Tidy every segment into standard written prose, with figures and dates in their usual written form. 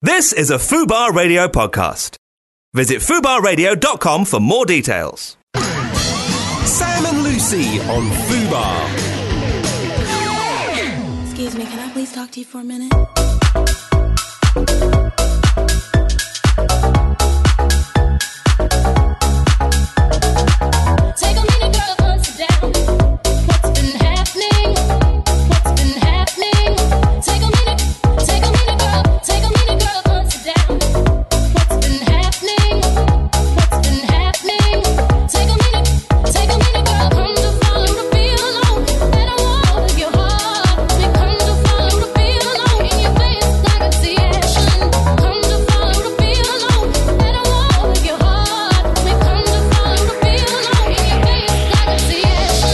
This is a Fubar Radio podcast. Visit fubarradio.com for more details. Sam and Lucy on Fubar. Excuse me, can I please talk to you for a minute? Take a minute, girl, hunt it down. What's been happening? What's been happening? Take a minute, girl, hunt it down. What's been happening? What's been happening? Take a minute, girl, come to follow the feel alone. And I want your heart. Me come to follow the feel alone. In your face like I see action. Come to follow the feel alone. And I want your heart. Me come to follow the feel alone. In your face like I see action.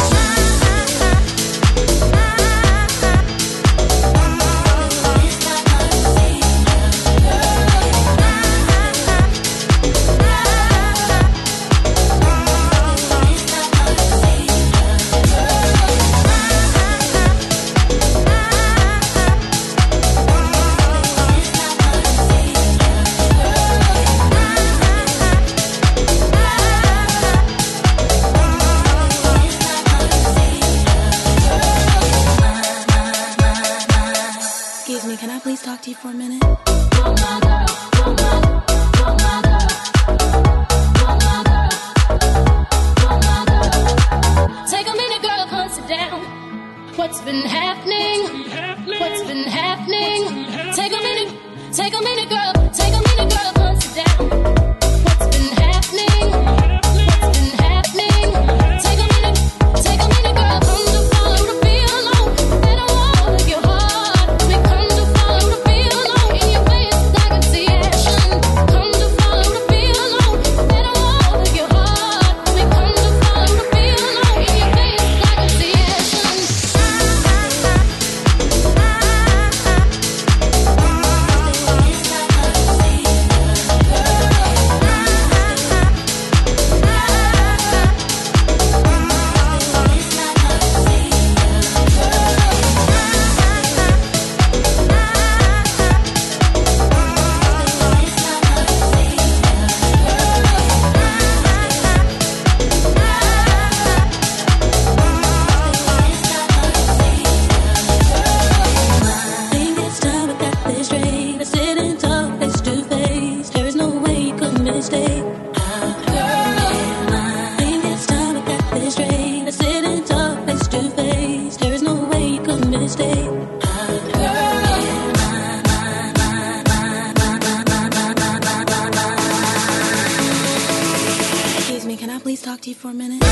Excuse me, can I please talk to you for a minute? Take a minute, girl, hunt it down. What's been happening? What's been happening? Take a minute, girl, hunt it down. What's been happening? What's been happening? Take a minute, girl, come to follow the feel alone. And I want your heart. We come to follow the feel alone. In your face like I see action. Come to follow the feel alone. And I want your heart. We come to follow the feel alone. In your face like I see action. Think it's time we got this straight. I sit and talk face to face. There is no way you could mistake. Think it's time we got this straight. I sit and talk face to face. There is no way you could mistake. Excuse me, can I please talk to you for a minute?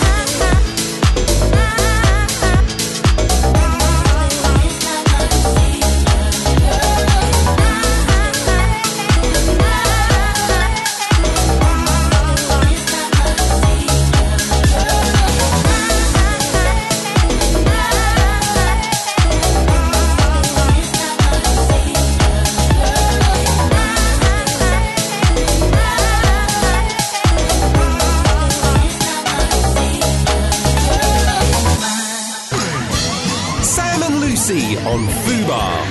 Sam and Lucy on Fubar.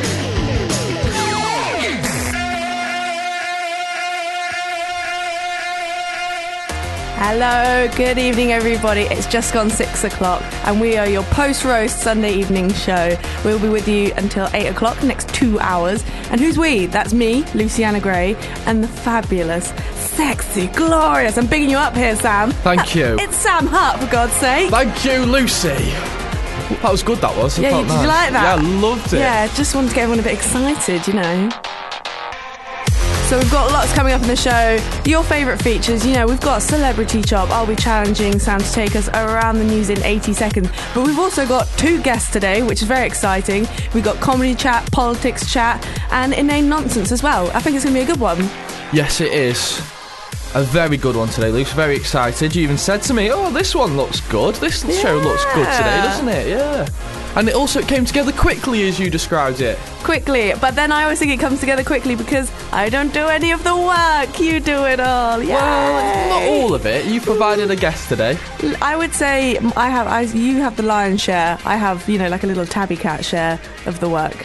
Hello, good evening everybody. It's just gone 6 o'clock and we are your post-roast Sunday evening show. We'll be with you until 8 o'clock, the next 2 hours. And who's we? That's me, Luciana Gray, and the fabulous, sexy, glorious. I'm bigging you up here, Sam. Thank you. It's Sam Hutt, for God's sake. Thank you, Lucy. That was good, that was. It Yeah, felt did you nice. like that? Yeah, I loved it. Yeah, just wanted to get everyone a bit excited, you know. So we've got lots coming up in the show. Your favourite features, you know, we've got Celebrity Chop. I'll be challenging Sam to take us around the news in 80 seconds. But we've also got 2 guests today, which is very exciting. We've got comedy chat, politics chat, and inane nonsense as well. I think it's going to be a good one. Yes, it is. A very good one today, Luke. Very excited. You even said to me, oh, this one looks good. This show looks good today, doesn't it? Yeah. And it also came together quickly, as you described it. Quickly, but then I always think it comes together quickly because I don't do any of the work. You do it all. Yay. Well, not all of it. You provided a guest today. I would say you have the lion's share. I have, like a little tabby cat share of the work.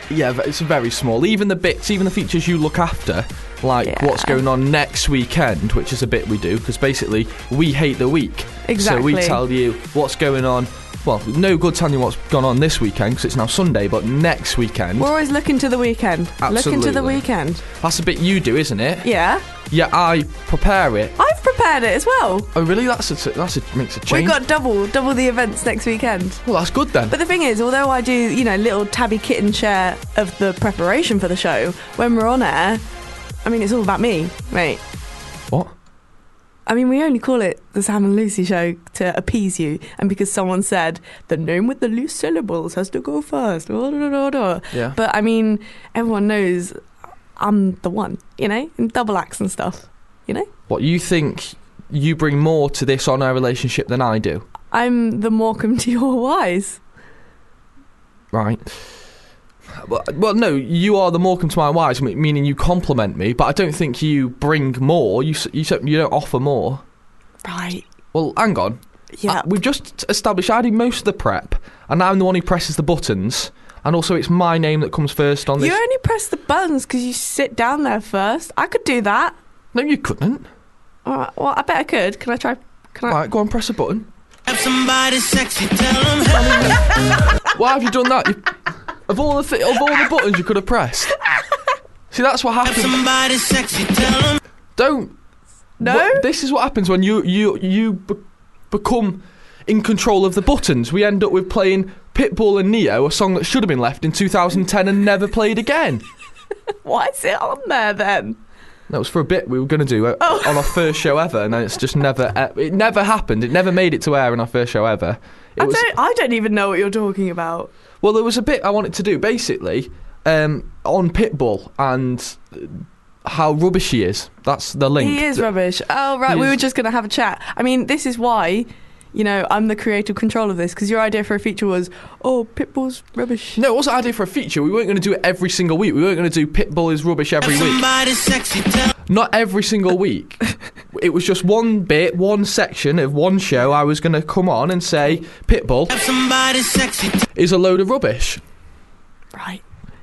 Yeah, it's very small. Even the features you look after, like what's going on next weekend, which is a bit we do, because basically we hate the week. Exactly. So we tell you what's going on. Well, no good telling you what's gone on this weekend because it's now Sunday, but next weekend. We're always looking to the weekend. Absolutely. Looking to the weekend. That's a bit you do, isn't it? Yeah. Yeah, I prepare it. I've prepared it as well. Oh, really? That's makes a change. We've got double the events next weekend. Well, that's good then. But the thing is, although I do, little tabby kitten share of the preparation for the show, when we're on air, I mean, it's all about me, mate. What? I mean, we only call it the Sam and Lucy Show to appease you, and because someone said the name with the loose syllables has to go first. Yeah. But I mean, everyone knows I'm the one, in double acts and stuff, What, you think you bring more to this on-air relationship than I do? I'm the Morecambe to your Wise. Right. Well, no, you are the Morecambe to my Wise, meaning you compliment me, but I don't think you bring more. You don't offer more. Right. Well, hang on. Yeah. We've just established I do most of the prep, and I'm the one who presses the buttons, and also it's my name that comes first on this. You only press the buttons because you sit down there first. I could do that. No, you couldn't. All right, well, I bet I could. Can I try? Right, go on, press a button. Have somebody sexy, tell them. Why have you done that? Of all the buttons you could have pressed. See, that's what happens. Somebody sexy, tell them. Don't. No. This is what happens when you become in control of the buttons. We end up with playing Pitbull and Neo, a song that should have been left in 2010 and never played again. Why is it on there then? That was for a bit we were going to do on our first show ever, and then it's just never happened. It never made it to air in our first show ever. I don't even know what you're talking about. Well, there was a bit I wanted to do, basically, on Pitbull and how rubbish he is. That's the link. He is rubbish. Oh, right, we were just going to have a chat. I mean, this is why, I'm the creative control of this, because your idea for a feature was, Pitbull's rubbish. No, it wasn't an idea for a feature. We weren't going to do it every single week. We weren't going to do Pitbull is rubbish every week. Somebody sexy, tell Not every single week. It was just one bit, one section of one show. I was going to come on and say Pitbull somebody sexy. is a load of rubbish. Right.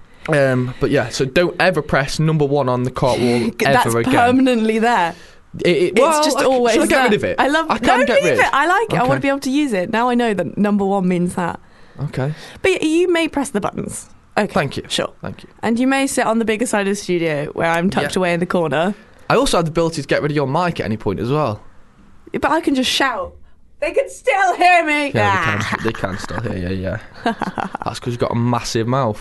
But yeah, so don't ever press number one on the cart wall That's ever again. permanently there. It's Just always should I get there. rid of it? I love I can get rid. it. I like it. I Okay. want to be able to use it. Now I know that number one means that. Okay. But you may press the buttons. Okay. Thank you. Sure. Thank you. And you may sit on the bigger side of the studio where I'm tucked away in the corner. I also have the ability to get rid of your mic at any point as well. But I can just shout. They can still hear me. Yeah, they can still hear you, yeah. That's because you've got a massive mouth.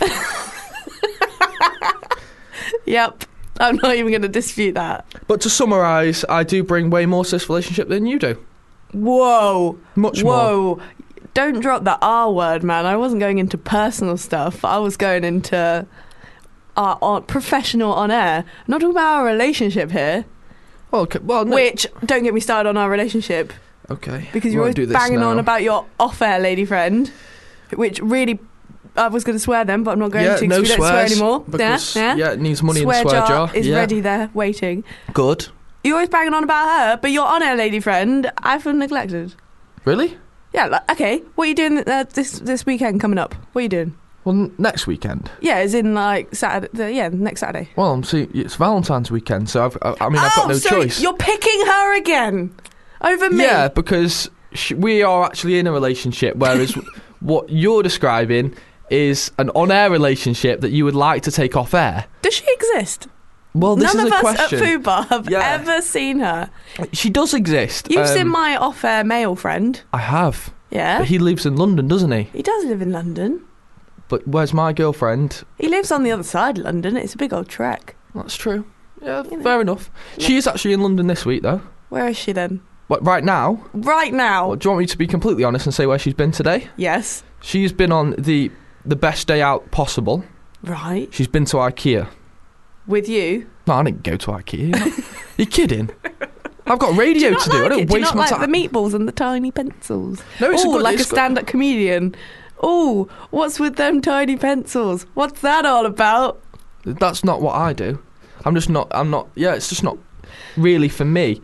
Yep. I'm not even going to dispute that. But to summarise, I do bring way more to this relationship than you do. Whoa. Much more. Whoa. Don't drop the R word, man. I wasn't going into personal stuff. I was going into professional on air. I'm not talking about our relationship here. Okay, well, no. Which, don't get me started on our relationship. Okay. Because we you're won't always do this banging now. on about your off-air lady friend. Which really, I was going to swear then, but I'm not going to because no we don't swear swears, anymore. Because, Yeah? it needs money Swear in the swear jar. is yeah. ready there, waiting. Good. You're always banging on about her, but your on-air lady friend, I feel neglected. Really? Yeah, okay. What are you doing this weekend coming up? What are you doing? Well, next weekend. Yeah, as in like Saturday. Next Saturday. Well, it's Valentine's weekend, so I've got no so choice. You're picking her again over me. Yeah, because we are actually in a relationship, whereas what you're describing is an on-air relationship that you would like to take off air. Does she exist? Well, this None is of a us question. at Fubar have Yeah. ever seen her. She does exist. You've seen my off-air male friend. I have. Yeah. But he lives in London, doesn't he? He does live in London. But where's my girlfriend? He lives on the other side of London. It's a big old trek. That's true. Yeah, fair enough. She is actually in London this week, though. Where is she then? What, right now? Right now. Well, do you want me to be completely honest and say where she's been today? Yes. She's been on the best day out possible. Right. She's been to IKEA. With you? No, I didn't go to IKEA. You're kidding? I've got radio to do. I don't waste my time. The meatballs and the tiny pencils. No, it's like a stand-up comedian. Oh, what's with them tiny pencils? What's that all about? That's not what I do. I'm not. Yeah, it's just not really for me.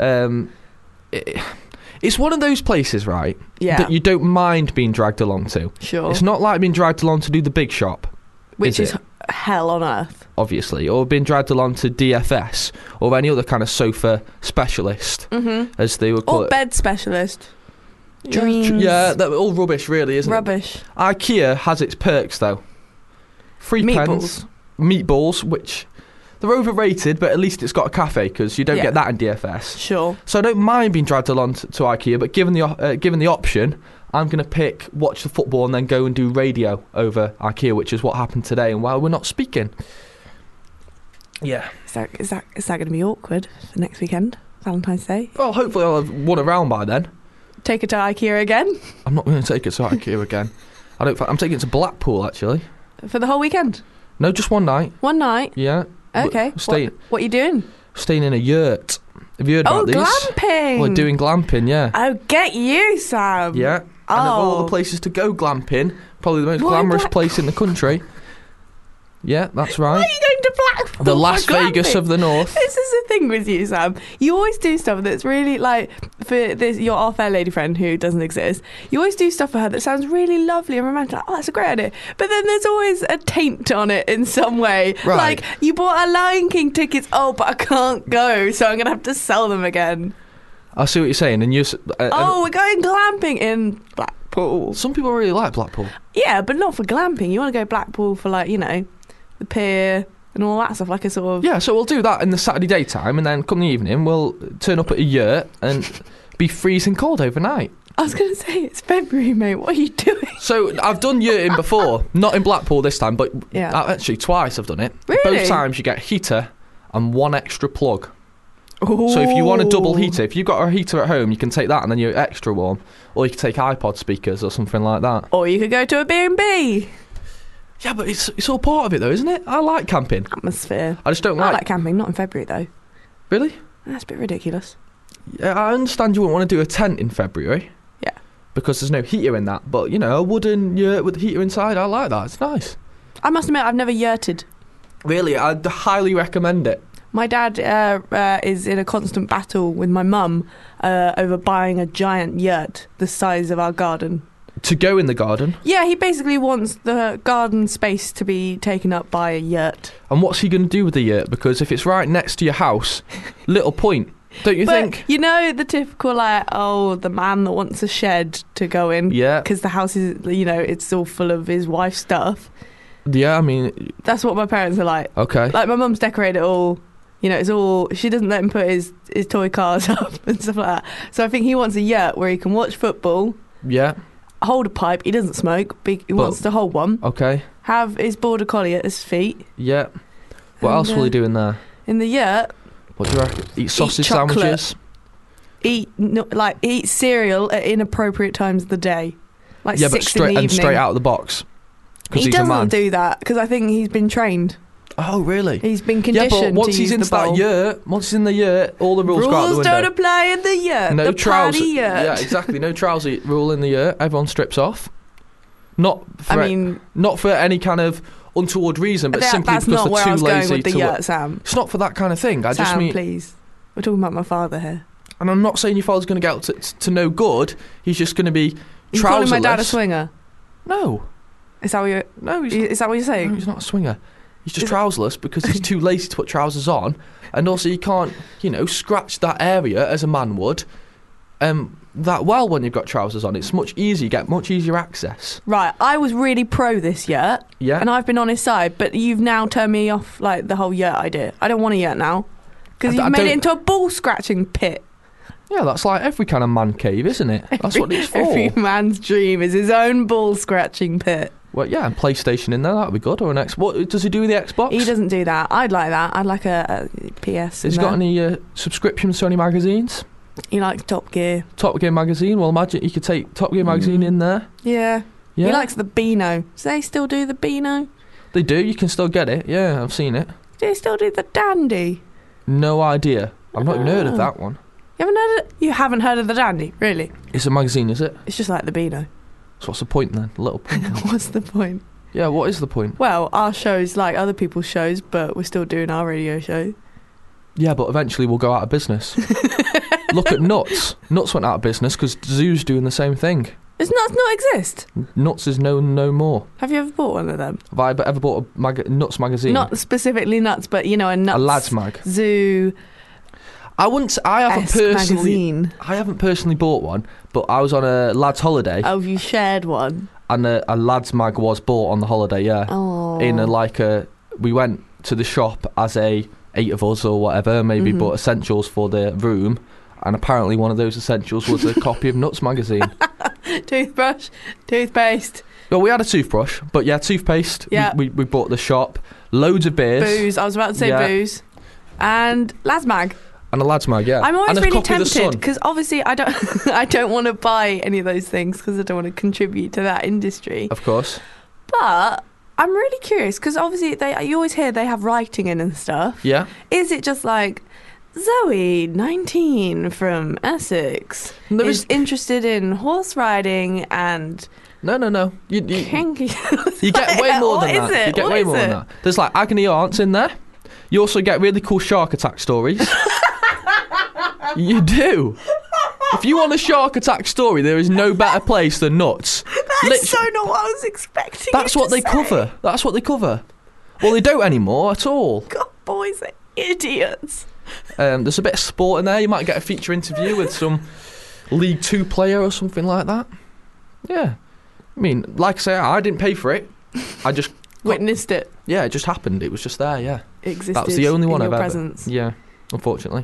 It's one of those places, right? Yeah. That you don't mind being dragged along to. Sure. It's not like being dragged along to do the big shop. Which is it? hell on earth. Obviously, or being dragged along to DFS or any other kind of sofa specialist, as they would call Or it. bed specialist. Yeah, Dreams. Yeah, they're all rubbish, really, isn't Rubbish. it? IKEA has its perks, though. Free pens, meatballs, which they're overrated, but at least it's got a cafe because you don't Yeah. get that in DFS. Sure. So I don't mind being dragged along to IKEA, but given the option, I'm going to pick watch the football and then go and do radio over IKEA, which is what happened today. And while we're not speaking, yeah. Is that going to be awkward for next weekend? Valentine's Day? Well, hopefully I'll have won a round by then. Take her to IKEA again? I'm not going to take it to IKEA again. I'm taking it to Blackpool actually. For the whole weekend? No, just one night. One night? Yeah. Okay. What are you doing? Staying in a yurt. Have you heard about these? Glamping! We're doing glamping, yeah. Oh, get you, Sam! Yeah. And of all the places to go glamping, probably the most Why glamorous Blackpool? place in the country. Yeah, that's right. Why are you going to Blackpool? The for Las Vegas glamping? of the North. This is the thing with you, Sam. You always do stuff that's really like for this your off-air lady friend who doesn't exist. You always do stuff for her that sounds really lovely and romantic. Like, oh, that's a great idea. But then there's always a taint on it in some way. Right. Like you bought a Lion King tickets. Oh, but I can't go, so I'm gonna have to sell them again. I see what you're saying, and you. Oh, we're going glamping in Blackpool. Some people really like Blackpool. Yeah, but not for glamping. You want to go Blackpool for like the pier and all that stuff, like a sort of. Yeah, so we'll do that in the Saturday daytime, and then come the evening, we'll turn up at a yurt and be freezing cold overnight. I was going to say, it's February, mate. What are you doing? So I've done yurting before, not in Blackpool this time, but Yeah. actually twice I've done it. Really? Both times you get heater and one extra plug. So if you want a double heater, if you've got a heater at home, you can take that and then you're extra warm. Or you can take iPod speakers or something like that. Or you could go to a B&B. Yeah, but it's all part of it though, isn't it? I like camping. Atmosphere. I just don't I like... like camping, not in February, though. Really? That's a bit ridiculous. Yeah, I understand you wouldn't want to do a tent in February. Yeah. Because there's no heater in that. But, a wooden yurt with a heater inside, I like that. It's nice. I must admit, I've never yurted. Really, I'd highly recommend it. My dad is in a constant battle with my mum over buying a giant yurt the size of our garden. To go in the garden. Yeah, he basically wants the garden space to be taken up by a yurt. And what's he going to do with the yurt? Because if it's right next to your house, little point, don't you But think? you know the typical the man that wants a shed to go in. Yeah. Because the house is, it's all full of his wife's stuff. Yeah, I mean... That's what my parents are like. Okay. Like my mum's decorated it all. It's all. She doesn't let him put his toy cars up and stuff like that. So I think he wants a yurt where he can watch football. Yeah. Hold a pipe. He doesn't smoke, but he wants to hold one. Okay. Have his border collie at his feet. Yeah. What And, else will he do in there? In the yurt, What do you reckon? Eat sausage chocolate. sandwiches? eat cereal at inappropriate times of the day, like Yeah, 6 but straight in the evening. straight out of the box. Because He he's a man. doesn't do that because I think he's been trained. Oh, really? He's been Yeah, conditioned but once to he's use into the bowl. that yurt, once he's in the yurt, all the rules go out the Rules window. don't apply in the yurt. No the trouser. party yurt. Yeah, exactly. No trouser rule in the yurt. Everyone strips off. Not for not for any kind of untoward reason, but simply that's because not where I they're was too going lazy with the to yurt, work. Sam. It's not for that kind of thing. I just Sam, mean, please. We're talking about my father here. and I'm not saying your father's going to get out to no good. He's just going to be You trouserless. calling my dad a swinger? No, Is that what you're? no, Is that what you're saying? no, he's not a swinger. He's just Is it- trouserless because he's too lazy to put trousers on, and also you can't, scratch that area as a man would. That well when you've got trousers on, it's much easier. You get much easier access. Right, I was really pro this yurt, Yeah. and I've been on his side, but you've now turned me off like the whole yurt idea. I don't want a yurt now because I you've made don't- it into a ball scratching pit. Yeah, that's like every kind of man cave, isn't it? That's what it's for. Every man's dream is his own ball scratching pit. Well, yeah, and PlayStation in there, that'd be good. Or an Xbox. What does he do with the Xbox? He doesn't do that. I'd like that. I'd like a PS. Has he got any subscriptions to any magazines? He likes Top Gear. Top Gear magazine. Well, imagine you could take Top Gear magazine in there. Yeah. Yeah, He likes the Beano. Do they still do the Beano? they do. You can still get it. Yeah, I've seen it. Do they still do the Dandy? No idea. I've not even heard of Ah. that one. You haven't heard of the Dandy, really? It's a magazine, is it? It's just like the Beano. So what's the point then? A little point. What's the point? Yeah, what is the point? Well, our show's like other people's shows, but we're still doing our radio show. Yeah, but eventually we'll go out of business. Look at Nuts. Nuts went out of business because Zoo's doing the same thing. Does nuts not exist? Nuts is no more. Have you ever bought one of them? Have I ever bought a Nuts magazine? Not specifically nuts, but you know, a nuts. A lads mag. Zoo. I haven't personally. magazine. I haven't personally bought one, but I was on a lads holiday, Oh, you shared one. and a lads mag was bought on the holiday. Yeah. Oh. We went to the shop as 8 of us or whatever, maybe bought essentials for the room, and apparently one of those essentials was a copy of Nuts magazine. Toothbrush, toothpaste, Well, we had a toothbrush, but yeah, toothpaste. Yeah. We bought at the shop. Loads of beers. booze. I was about to say Yeah. booze. And Lasmag. And a lads mag, yeah. I'm always and a really copy of The tempted Sun. because obviously I don't I don't want to buy any of those things because I don't want to contribute to that industry. Of course. But I'm really curious because obviously you always hear they have writing in and stuff. Yeah. Is it just like Zoe, 19, from Essex, There is is- interested in horse riding and No. You kinky? you get way more What than is that. it? You get What way is more than it? that. There's like agony aunts in there. You also get really cool shark attack stories. You do. If you want a shark attack story, there is no better place than Nuts. That's so not what I was expecting. That's you what to they say. cover. That's what they cover. Well, they don't anymore at all. God, boys are idiots. There's a bit of sport in there. You might get a feature interview with some League 2 player or something like that. Yeah. I mean, like I say, I didn't pay for it. I just Witnessed it. Yeah, it just happened. It was just there, yeah. Existed. That was the only one in I've your ever. presence. Yeah, unfortunately.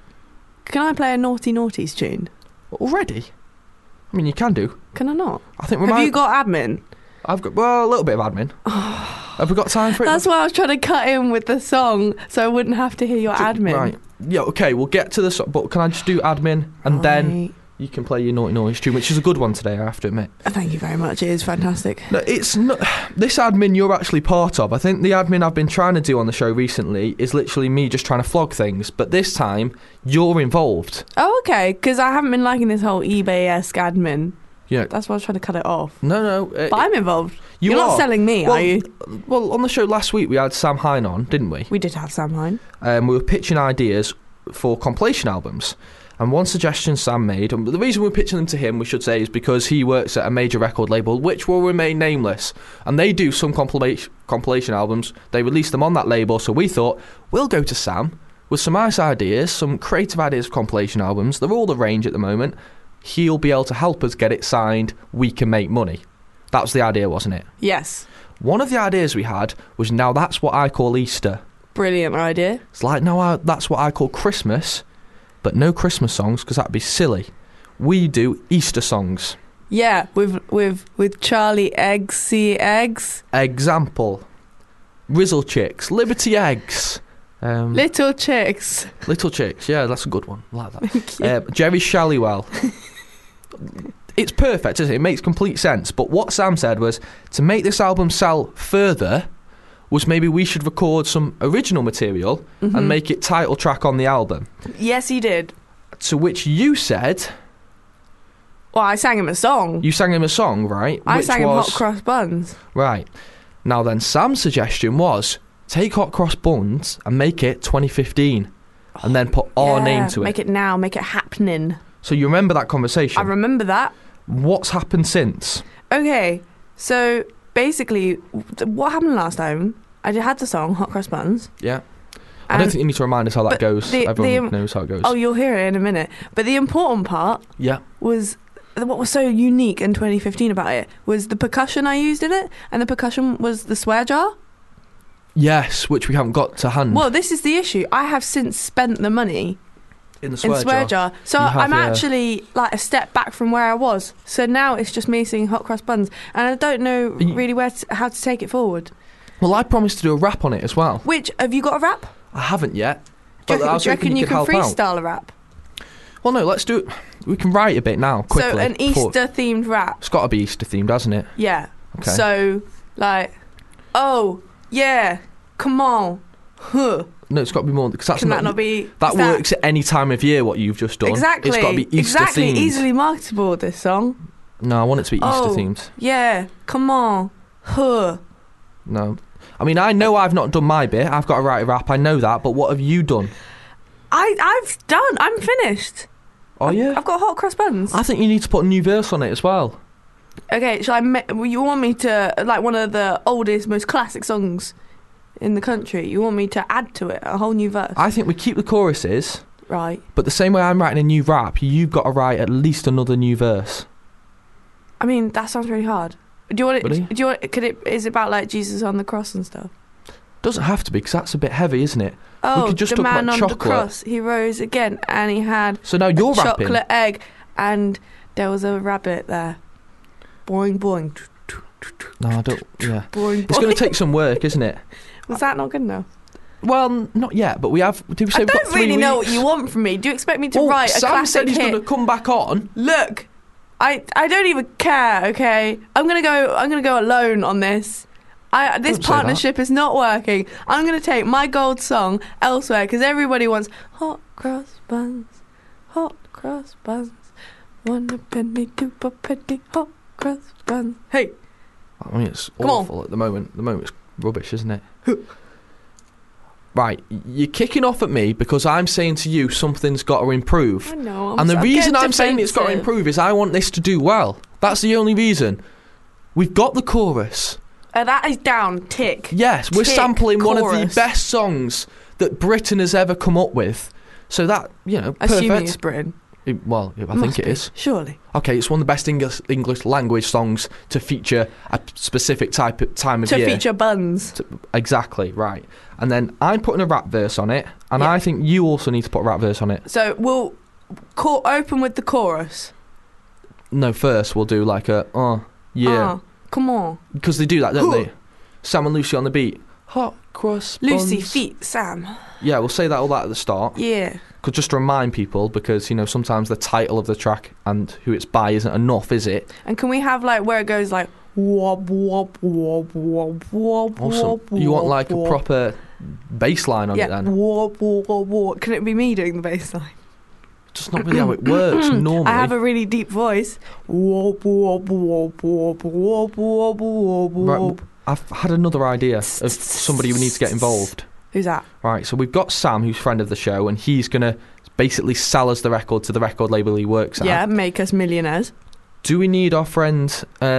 Can I play a Naughty Naughties tune? Already? I mean, you can do. Can I not? I think we Have might. you got admin? I've got, well, a little bit of admin. Have we got time for it? That's why I was trying to cut in with the song so I wouldn't have to hear your admin. Right. Yeah, okay, we'll get to the song, but can I just do admin and then Right. you can play your Naughty Noise tune, which is a good one today, I have to admit. Thank you very much. It is fantastic. No, it's not. This admin you're actually part of. I think the admin I've been trying to do on the show recently is literally me just trying to flog things, but this time you're involved. Oh, okay. Because I haven't been liking this whole eBay-esque admin. Yeah. That's why I was trying to cut it off. No. But I'm involved. You You're not are. selling me, Well, are you? Well, on the show last week we had Sam Hine on, didn't we? We did have Sam Hine. We were pitching ideas for compilation albums. And one suggestion Sam made, and the reason we're pitching them to him, we should say, is because he works at a major record label, which will remain nameless. And they do some compilation albums. They release them on that label, so we thought, we'll go to Sam with some nice ideas, some creative ideas for compilation albums. They're all the range at the moment. He'll be able to help us get it signed. We can make money. That was the idea, wasn't it? Yes. One of the ideas we had was, now that's what I call Easter. Brilliant idea. It's like, no, that's what I call Christmas, but no Christmas songs because that'd be silly. We do Easter songs. Yeah, with Charlie Eggsy Eggs. Example: Rizzle Chicks, Liberty Eggs, Little Chicks. Little Chicks. Yeah, that's a good one. I like that. Jerry Shallywell. It's perfect, isn't it? It makes complete sense. But what Sam said was, to make this album sell further, was maybe we should record some original material and make it title track on the album. Yes, he did. To which you said, Well, I sang him a song. you sang him a song, right? I Which sang him was, Hot Cross Buns. Right. Now then, Sam's suggestion was, take Hot Cross Buns and make it 2015 and then put our Yeah, name to it. Make it now. Make it happening. So you remember that conversation? I remember that. What's happened since? Okay, so basically, what happened last time? I had the song Hot Cross Buns. Yeah. I don't think you need to remind us how that but goes. Everyone knows how it goes. Oh, you'll hear it in a minute. But the important part Yeah. was what was so unique in 2015 about it was the percussion I used in it, and the percussion was the swear jar. Yes, which we haven't got to hand. Well, this is the issue. I have since spent the money in the in swear jar. So You have, I'm yeah. actually like a step back from where I was. So now it's just me singing Hot Cross Buns, and I don't know really how to take it forward. Well, I promised to do a rap on it as well. Which, have you got a rap? I haven't yet. Do But I you was reckon hoping you could can help out. freestyle a rap? Well, no, let's do it. We can write a bit now, quickly. So an before- Easter-themed rap. It's got to be Easter themed, hasn't it? Yeah. Okay. So, like, oh, yeah, come on, huh. No, it's got to be more because that's Can that not be... That is works at any time of year. What you've just done. Exactly. It's got to be Easter exactly. themed. Easily marketable, this song. No, I want it to be Easter Oh, themed. yeah, come on, huh. No, I mean I know I've not done my bit. I've got to write a rap. I know that. But what have you done? I've done. I'm finished. Oh yeah. I've got Hot Cross Buns. I think you need to put a new verse on it as well. Okay, you want me to, like, one of the oldest, most classic songs in the country, you want me to add to it a whole new verse? I think we keep the choruses, Right. but the same way I'm writing a new rap, you've got to write at least another new verse. I mean, that sounds really hard. Do you want it? Really? Do you want? Is it about like Jesus on the cross and stuff? Doesn't have to be, because that's a bit heavy, isn't it? Oh, we could just the talk man about on chocolate. the cross, he rose again, and he had So now you're a rapping. chocolate egg, and there was a rabbit there. Boing boing. No, I don't. Yeah, Boing. it's going to take some work, isn't it? Was that not good enough? Well, not yet, but we have. Do we say I we've got don't 3 really know weeks? what you want from me. Do you expect me to Well, write a Sam classic said he's hit? going to come back on. Look, I don't even care. Okay, I'm gonna go alone on this. This Don't say partnership is not working. I'm gonna take my gold song elsewhere because everybody wants hot cross buns, one a penny, 2 a penny, hot cross buns. Hey, I mean, it's Come on. awful at the moment. The moment it's rubbish, isn't it? Right, you're kicking off at me because I'm saying to you something's got to improve. I know. And the I'm reason getting I'm saying it's got to defensive. improve is I want this to do well. That's the only reason. We've got the chorus. That is down. Tick. Yes, we're Tick, sampling one of the chorus. best songs that Britain has ever come up with. So that, Assuming perfect. it's Britain. I Must think it be, is. surely. Okay, it's one of the best English language songs to feature a specific time of To year. feature buns. Exactly, right. And then I'm putting a rap verse on it, and Yeah. I think you also need to put a rap verse on it. So we'll open with the chorus. No, first we'll do like a, yeah. Come on. Because they do that, don't they? Sam and Lucy on the beat. Hot cross Lucy, buns. feet, Sam. Yeah, we'll say all that at the start. Yeah. Cause just to remind people, because, sometimes the title of the track and who it's by isn't enough, is it? And can we have like where it goes like wob wob wob wob wob Awesome. wob, You want wob, like a wob. proper bass line on yeah, it then? wob wob wob. Can it be me doing the bass line? Just not really how it works normally. I have a really deep voice. Wob wob wob wob wob wob wob Right, wob. I've had another idea of somebody who needs to get involved. Who's that? Right, so we've got Sam, who's friend of the show, and he's going to basically sell us the record to the record label he works at. Yeah, make us millionaires. Do we need our friend,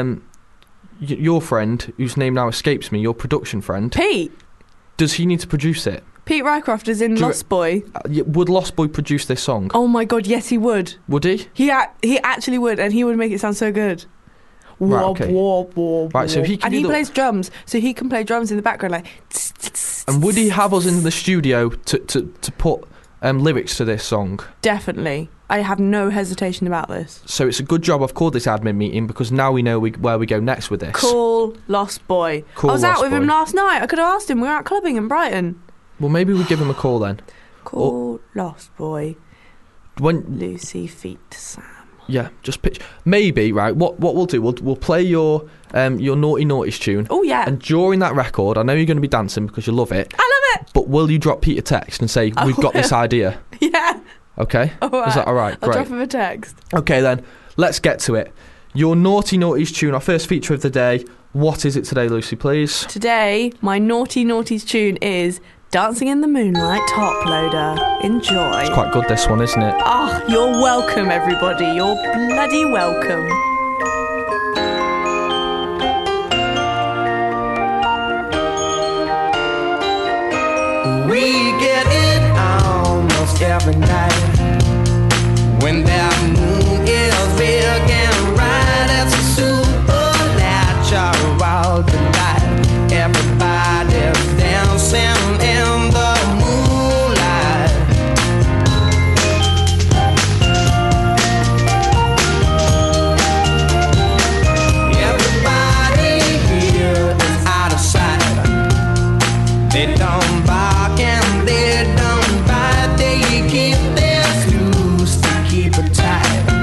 your friend, whose name now escapes me, your production friend, Pete. does he need to produce it? Pete Rycroft is in Do you- Lost Boy. Would Lost Boy produce this song? Oh my god, yes he would. Would he? He actually would, and he would make it sound so good. Right, Wob, okay. wob, wob, Right, so wob. he can and do he the- plays drums, so he can play drums in the background like. And would he have us in the studio to put lyrics to this song? Definitely, I have no hesitation about this. So it's a good job I've called this admin meeting, because now we know where we go next with this. Call Lost Boy. Call I was out Lost with him Boy. last night. I could have asked him. We were out clubbing in Brighton. Well, maybe we give him a call then. Call Lost Boy. When Lucy feet Sam. Yeah, just pitch. Maybe, right, what we'll do, we'll play your Naughty Naughties tune. Oh yeah, And during that record, I know you're going to be dancing because you love it, I love it. but will you drop Pete a text and say, we've got this idea? Yeah. Okay? All right. Is that all right? I'll Great. drop him a text. Okay then, let's get to it. Your Naughty Naughties tune, our first feature of the day. What is it today, Lucy, please? Today, my Naughty Naughties tune is Dancing in the Moonlight Top Loader. Enjoy. It's quite good, this one, isn't it? Oh, you're welcome, everybody. You're bloody welcome. We get it almost every night when that moon is big and bright. It's a supernatural delight. Everybody's dancing in the moonlight. Everybody here is out of sight. They don't bark and they don't bite. They keep their loose to keep it tight.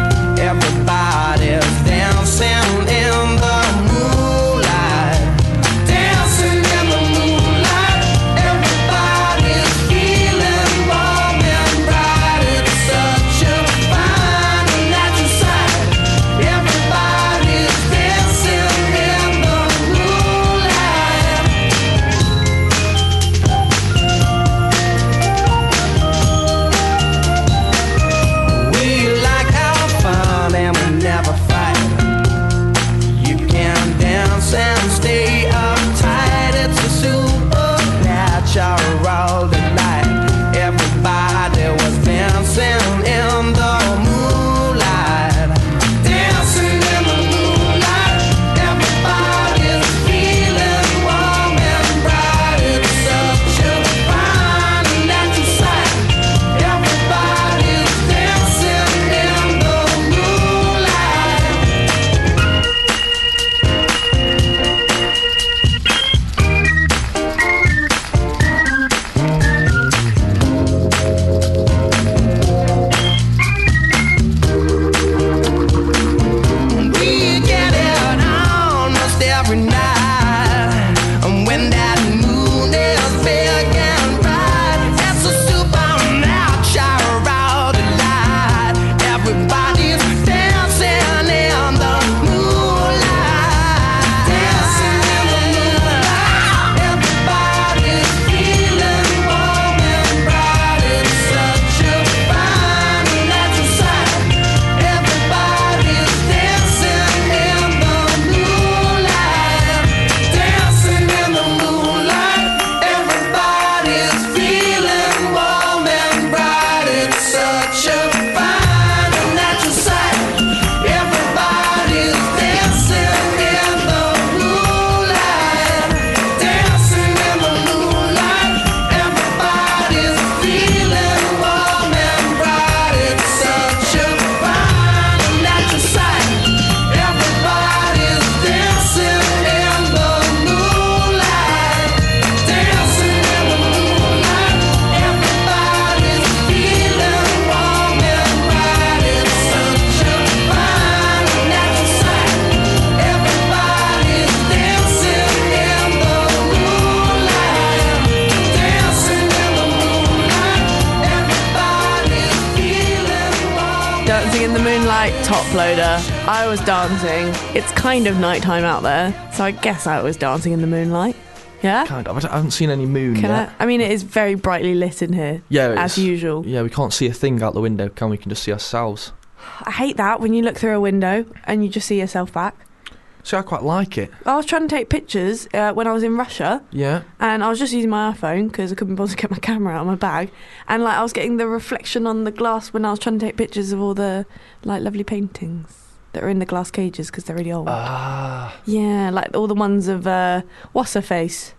dancing in the moonlight, top loader. I was dancing. It's kind of nighttime out there, so I guess I was dancing in the moonlight. Yeah? Kind of. I haven't seen any moon yet. I mean, it is very brightly lit in here. Yeah, as usual. Yeah, we can't see a thing out the window, can we? We can just see ourselves. I hate that when you look through a window and you just see yourself back. See, I quite like it. I was trying to take pictures when I was in Russia. Yeah. And I was just using my iPhone because I couldn't bother to get my camera out of my bag. And I was getting the reflection on the glass when I was trying to take pictures of all the lovely paintings that are in the glass cages because they're really old. Ah. Yeah, like all the ones of what's her face?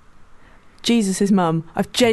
Jesus' mum.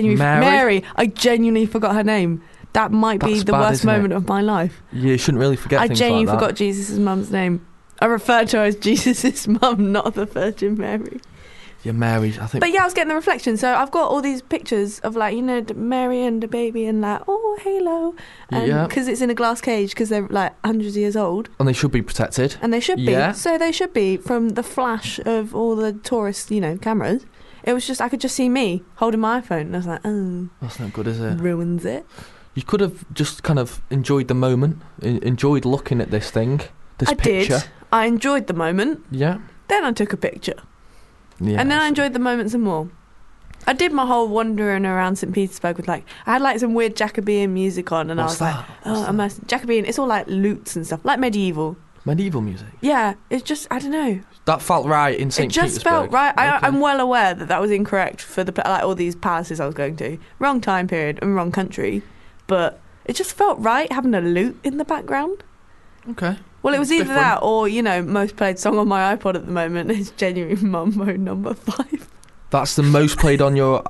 Mary? I genuinely forgot her name. That might be the worst moment of my life. You shouldn't really forget things like that. I genuinely forgot Jesus' mum's name. I referred to her as Jesus' mum, not the Virgin Mary. Yeah, Mary, I think. But yeah, I was getting the reflection. So I've got all these pictures of Mary and the baby and halo. Yeah. Because it's in a glass cage because they're hundreds of years old. And they should be protected. And they should be. Yeah. So they should be from the flash of all the tourist, cameras. It was just, I could just see me holding my iPhone. And I was like, oh. That's not good, is it? Ruins it. You could have just kind of enjoyed the moment, enjoyed looking at this thing, this picture. I did. I enjoyed the moment. Yeah. Then I took a picture. Yeah. And then I enjoyed the moment some more. I did my whole wandering around St. Petersburg with I had some weird Jacobean music on and What's I was that? like, Jacobean, it's all lutes and stuff, like medieval. Medieval music? Yeah, it's just, I don't know. That felt right in St. Petersburg? It just felt right. Okay. I'm well aware that was incorrect for all these palaces I was going to. Wrong time period and wrong country. But it just felt right having a lute in the background. Okay. Well, it was either different. that or, most played song on my iPod at the moment is genuine Mambo No. 5. That's the most played on your...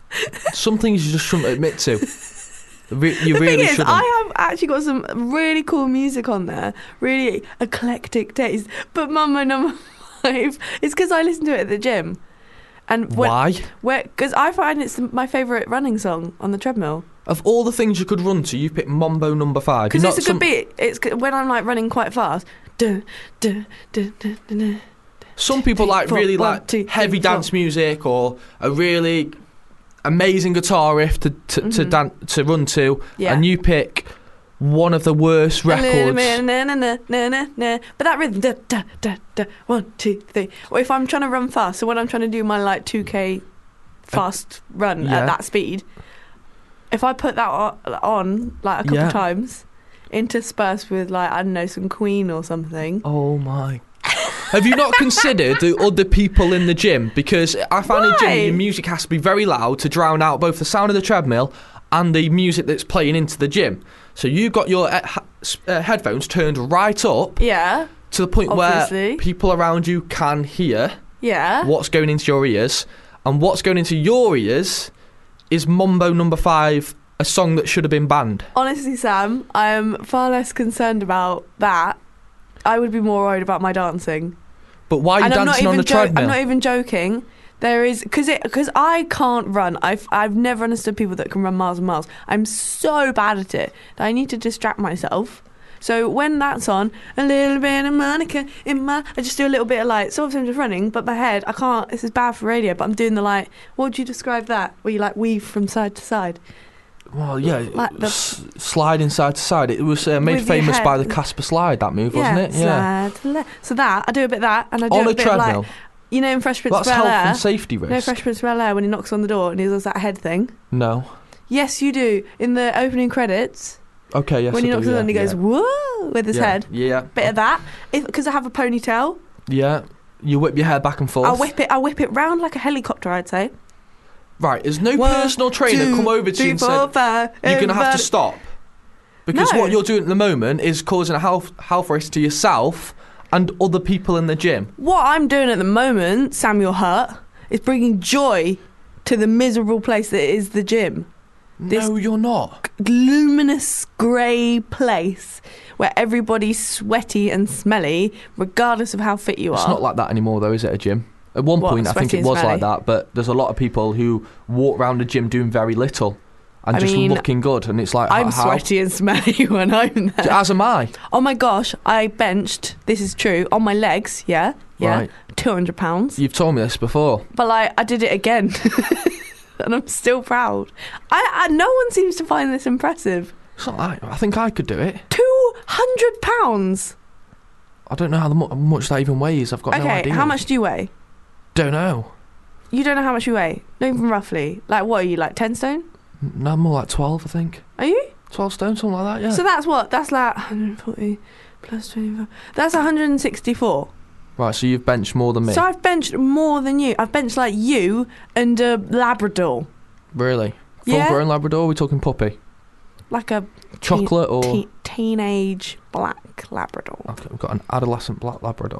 Some things you just shouldn't admit to. You really shouldn't. I have actually got some really cool music on there. Really eclectic taste. But Mambo No. 5, it's because I listen to it at the gym. And why? Because I find it's my favourite running song on the treadmill. Of all the things you could run to, you picked Mambo No. 5. Because it's a good beat. It's when I'm running quite fast. Some people really like heavy dance music or a really amazing guitar riff to run to, and you pick one of the worst records. But that rhythm, 1, 2, 3. Or if I'm trying to run fast, so when I'm trying to do my 2K fast run at that speed, if I put that on a couple of times, interspersed with I don't know, some Queen or something. Oh my! Have you not considered the other people in the gym? Because I find in the gym your music has to be very loud to drown out both the sound of the treadmill and the music that's playing into the gym. So you've got your headphones turned right up. Yeah. To the point obviously. Where people around you can hear. Yeah. What's going into your ears, and what's going into your ears is Mambo No. 5, a song that should have been banned. Honestly, Sam, I am far less concerned about that. I would be more worried about my dancing. But why are you dancing on the treadmill? I'm not even joking. There is because I can't run. I've never understood people that can run miles and miles. I'm so bad at it that I need to distract myself. So when that's on, a little bit of Monica I just do a little bit of sort of I'm just running, but my head, I can't. This is bad for radio, but I'm doing the what would you describe that? Where you weave from side to side. Well, yeah, sliding side to side. It was made famous by the Casper slide, that move, wasn't it? Yeah, slide to left. So that, I do a bit of that, and I do on a a bit treadmill. Of in Fresh Prince of Bel-Air. That's health and safety risk. No, Fresh Prince of Bel-Air when he knocks on the door and he does that head thing. No. Yes, you do. In the opening credits. Okay, yes, when he knocks on the door and he goes, whoa, with his head. Yeah. Bit of that. Because I have a ponytail. Yeah. You whip your hair back and forth. I whip it round like a helicopter, I'd say. Right, there's no personal trainer come over to you and said, you're going to have to stop. Because what you're doing at the moment is causing a health risk to yourself and other people in the gym. What I'm doing at the moment, Samuel Hurt, is bringing joy to the miserable place that is the gym. No, you're not. Luminous grey place where everybody's sweaty and smelly, regardless of how fit you are. It's not like that anymore, though, is it, a gym? At one point, I think it was like that, but there's a lot of people who walk around the gym doing very little and looking good, and it's like, I'm sweaty and smelly when I'm there. As am I. Oh my gosh, I benched, this is true, on my legs, yeah, right. 200 pounds. You've told me this before. But I did it again, and I'm still proud. No one seems to find this impressive. It's not like, I think I could do it. £100. I don't know how much that even weighs. I've got no idea. Okay, how much do you weigh? Don't know. You don't know how much you weigh? Not even roughly. Like, what are you, like 10 stone? No, more like 12, I think. Are you? 12 stone, something like that, yeah. So that's what? That's like 140 plus 25. That's 164. Right, so you've benched more than me. So I've benched more than you. I've benched like you and a Labrador. Really? Yeah. Full-grown Labrador? Are we talking puppy? Like a Chocolate or... teenage black Labrador. Okay, we've got an adolescent black Labrador.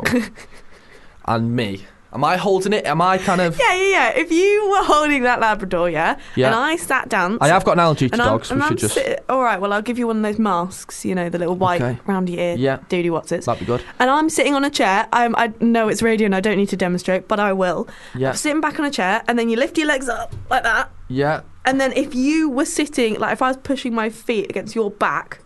And me. Am I holding it? Am I kind of... Yeah. If you were holding that Labrador, Yeah. and I sat down... I have got an allergy to dogs, we should just... All right, well, I'll give you one of those masks, you know, the little white Okay. round your ear. Yeah. Doody Watsits. That'd be good. And I'm sitting on a chair. I know it's radio and I don't need to demonstrate, but I will. Yeah. I'm sitting back on a chair, and then you lift your legs up like that. Yeah. And then if you were sitting, like if I was pushing my feet against your back,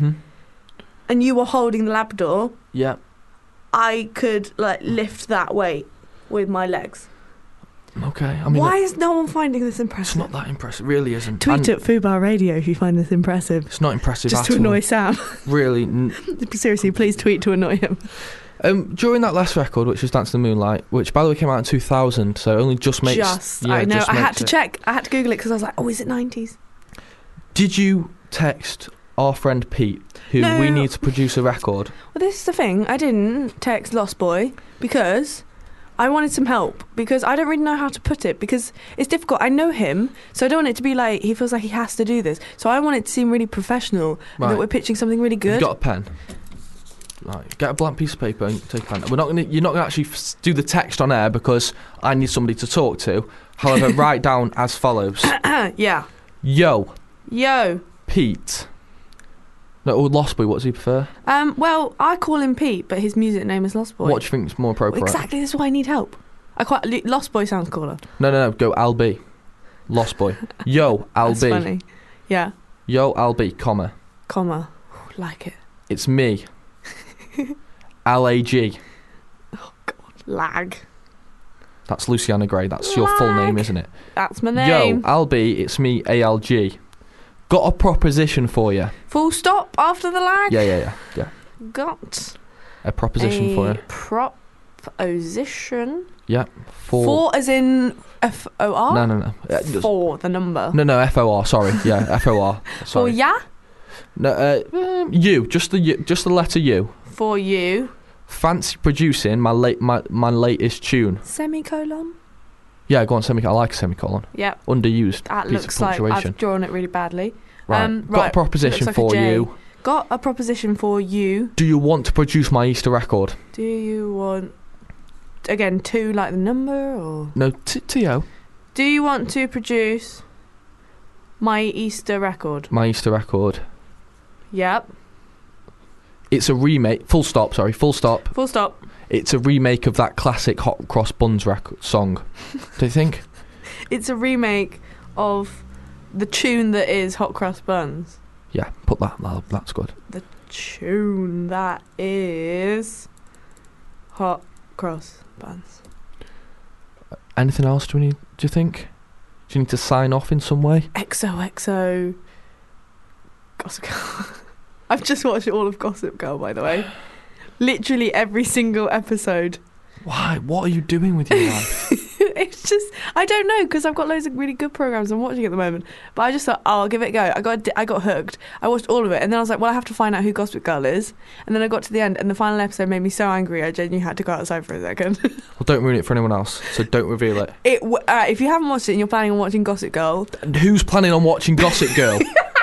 and you were holding the Labrador, Yeah. I could like lift that weight with my legs. Okay. I mean, Why is no one finding this impressive? it's not that impressive. It really isn't. Tweet And at Fubar Radio if you find this impressive. It's not impressive Just at to annoy all. Sam. Really. Seriously, please tweet to annoy him. During that last record, which was Dance in the Moonlight, which by the way came out in 2000, so only just makes... I know. just I had makes to it. check. I had to Google it because I was like, oh, is it 90s? Did you text our friend Pete, who No. we need to produce a record? Well, this is the thing. I didn't text Lost Boy because I wanted some help, because I don't really know how to put it, because it's difficult. I know him, so I don't want it to be like he feels like he has to do this. So I want it to seem really professional, and that Right. we're pitching something really good. You've got a pen. Right, get a blank piece of paper and take a pen. You're not gonna actually do the text on air because I need somebody to talk to. However, write down as follows. Yeah. Yo, Pete. No, or Lost Boy, what does he prefer? Well, I call him Pete, but his music name is Lost Boy. What do you think is more appropriate? Exactly, this is why I need help. Lost Boy sounds cooler. No, go Al B. Lost Boy. Yo, Al That's B. funny. Yeah. Yo, Al B, comma. Comma. Like it. It's me. LAG. Lag. That's Luciana Gray. That's your full name, isn't it? That's my name. Yo, Al B, it's me, ALG. Got a proposition for you. Full stop after the lag? Yeah. Got A proposition for you. proposition. Yeah. For as in F-O-R? No. For the number. No, F-O-R, sorry. Yeah, F-O-R. For Sorry. ya? No, you, just the letter U. For you. Fancy producing my latest tune. Semicolon? Yeah, go on, semicolon. I like a semicolon. Yep. Underused That piece looks of like punctuation. I've drawn it really badly. Right. Got a proposition looks like a for J. you. Got a proposition for you. Do you want to produce my Easter record? Do you want... Again, 2 like the number, or... No, T-O. Do you want to produce my Easter record? My Easter record. Yep. It's a remake. Full stop. Full stop. It's a remake of that classic Hot Cross Buns song. Do you think? It's a remake of the tune that is Hot Cross Buns. Yeah, put that. That's good. The tune that is Hot Cross Buns. Anything else do you think? Do you need to sign off in some way? XOXO Gossip Girl. I've just watched all of Gossip Girl, by the way. Literally every single episode. Why? What are you doing with your life? It's just, I don't know, because I've got loads of really good programs I'm watching at the moment. But I just thought, I'll give it a go. I got hooked. I watched all of it, and then I was like, well, I have to find out who Gossip Girl is. And then I got to the end, and the final episode made me so angry, I genuinely had to go outside for a second. Well, don't ruin it for anyone else, so don't reveal it. If you haven't watched it and you're planning on watching Gossip Girl... And who's planning on watching Gossip Girl?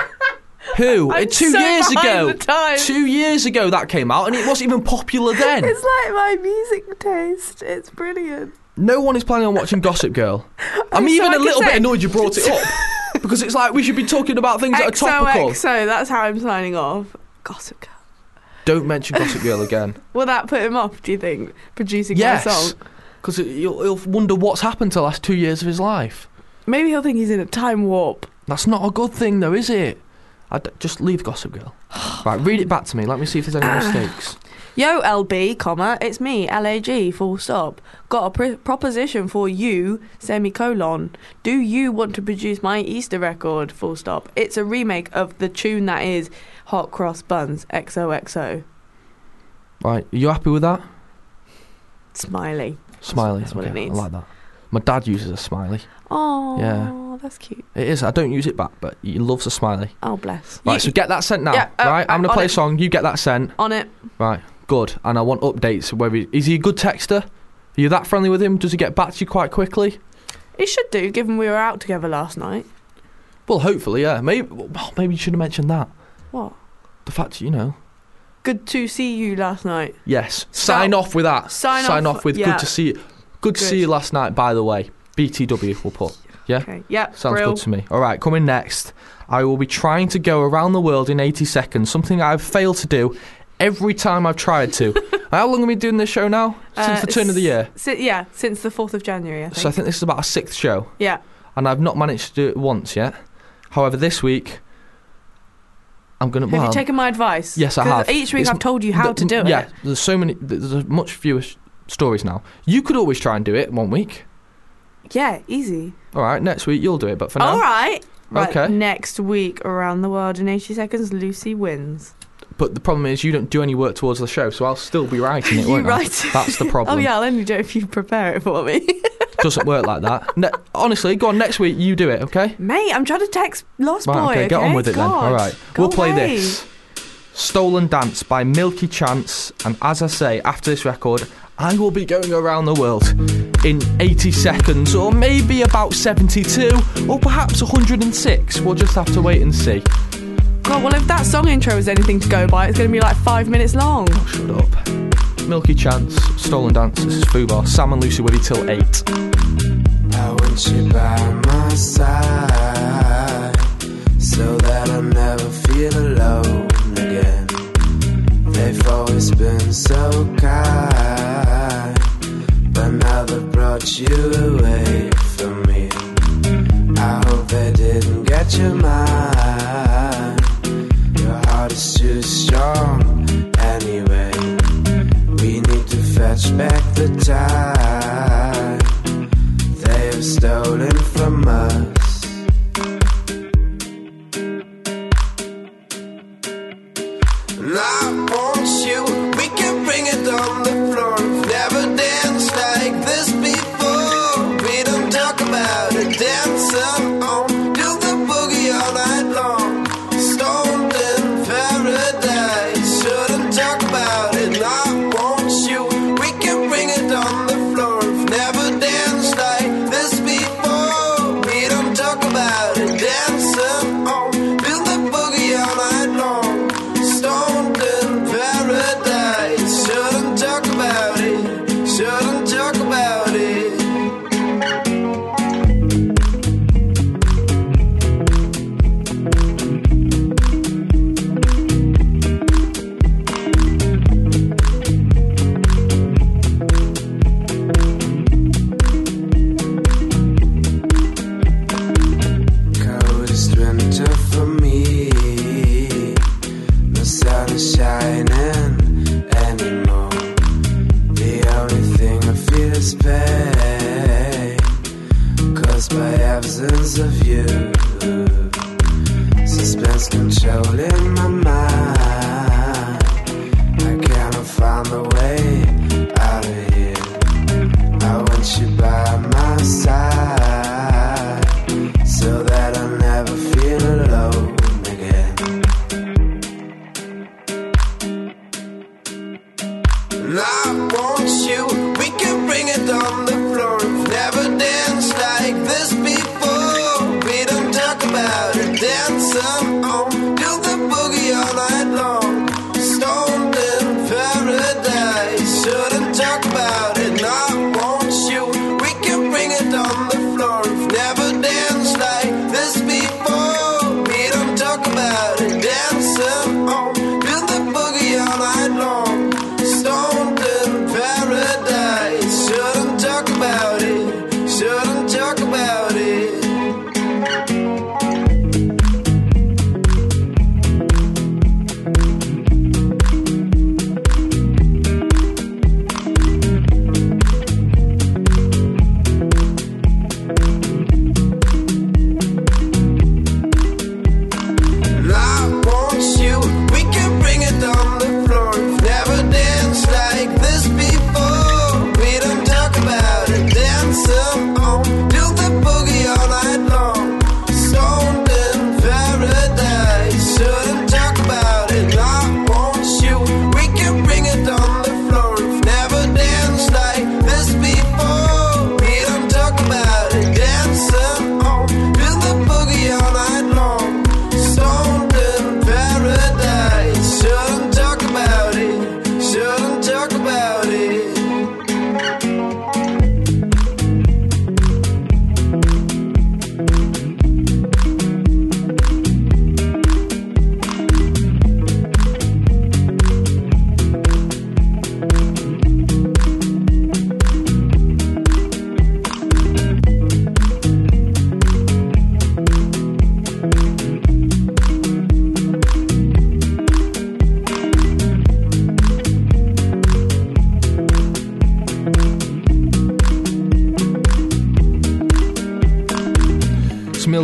Who? I'm 2 so years behind ago. the times. 2 years ago that came out, and it wasn't even popular then. It's like my music taste. It's brilliant. No one is planning on watching Gossip Girl. I'm So even I a can little bit say- annoyed you brought it up. Because it's like we should be talking about things that are topical. XOXO, that's how I'm signing off. Gossip Girl. Don't mention Gossip Girl again. Will that put him off, do you think, producing Yes. my song? Because he'll wonder what's happened to the last 2 years of his life. Maybe he'll think he's in a time warp. That's not a good thing, though, is it? Just leave Gossip Girl. Right, read it back to me. Let me see if there's any mistakes. Yo, LB, comma, it's me, LAG, full stop. Got a proposition for you, semicolon. Do you want to produce my Easter record, full stop? It's a remake of the tune that is Hot Cross Buns, XOXO. Right, are you happy with that? Smiley. Smiley. That's what it needs. I like that. My dad uses a smiley. Oh, Yeah. that's cute. It is. I don't use it back, but he loves a smiley. Oh, bless. Right, so get that sent now. Yeah, right, I'm going to on play a it. song. You get that sent. On it. Right, good. And I want updates. Is he a good texter? Are you that friendly with him? Does he get back to you quite quickly? He should do, given we were out together last night. Well, hopefully, yeah. Maybe you should have mentioned that. What? The fact, you know. Good to see you last night. Yes. Sign off with that. Sign off with yeah. good to see you. Good to see you last night, by the way. BTW we'll put. Yeah? Okay. Yep. Sounds Brill. good to me. All right, coming next. I will be trying to go around the world in 80 seconds, something I've failed to do every time I've tried to. How long have we been doing this show now? Since the turn of the year? Since the 4th of January, I think. So I think this is about our 6th show. Yeah. And I've not managed to do it once yet. However, this week, I'm going to... Have you taken my advice? Yes, I have. Each week I've told you how to do it. Yeah, there's so many... There's much fewer stories now. You could always try and do it one week. Yeah, easy. All right, next week you'll do it, but for now... All right. Okay. Next week, around the world in 80 seconds, Lucy wins. But the problem is you don't do any work towards the show, so I'll still be writing it, won't I? write it. That's the problem. Oh, yeah, I'll only do it if you prepare it for me. Doesn't work like that. Honestly, go on, next week you do it, okay? Mate, I'm trying to text Lost Right, Boy, okay, get on with it then. God. All right, Go we'll play away. this. Stolen Dance by Milky Chance. And as I say, after this record, I will be going around the world in 80 seconds, or maybe about 72, or perhaps 106. We'll just have to wait and see. God, well, if that song intro is anything to go by, it's going to be like 5 minutes long. Shut up. Milky Chance, Stolen Dance. This is Fubar. Sam and Lucy with you till 8. I want you by my side, so that I'll never feel alone again. They've always been so kind, but now they've brought you away from me. I hope they didn't get your mind. Your heart is too strong anyway. We need to fetch back the time they have stolen from us. And I want you, we can bring it on the floor. We've never danced like this before. We don't talk about it, dancing on, do the boogie all night long. Stoned in paradise, shouldn't talk about it. And I want you, we can bring it on the floor. We've never danced like this before. We don't talk about it, dancing on, do the boogie all night long. Stoned in paradise, shouldn't talk about it, shouldn't talk about it. Coldest winter for me. The sun is shining anymore. The only thing I feel is pain, caused by absence of you. Suspense controlling my mind. I cannot find a way out of here. I want you by my side, so that I'll never feel alone again. And I want you, we can bring it on the floor. We've never danced like this before. We don't talk about it, dancing on, do the boogie all night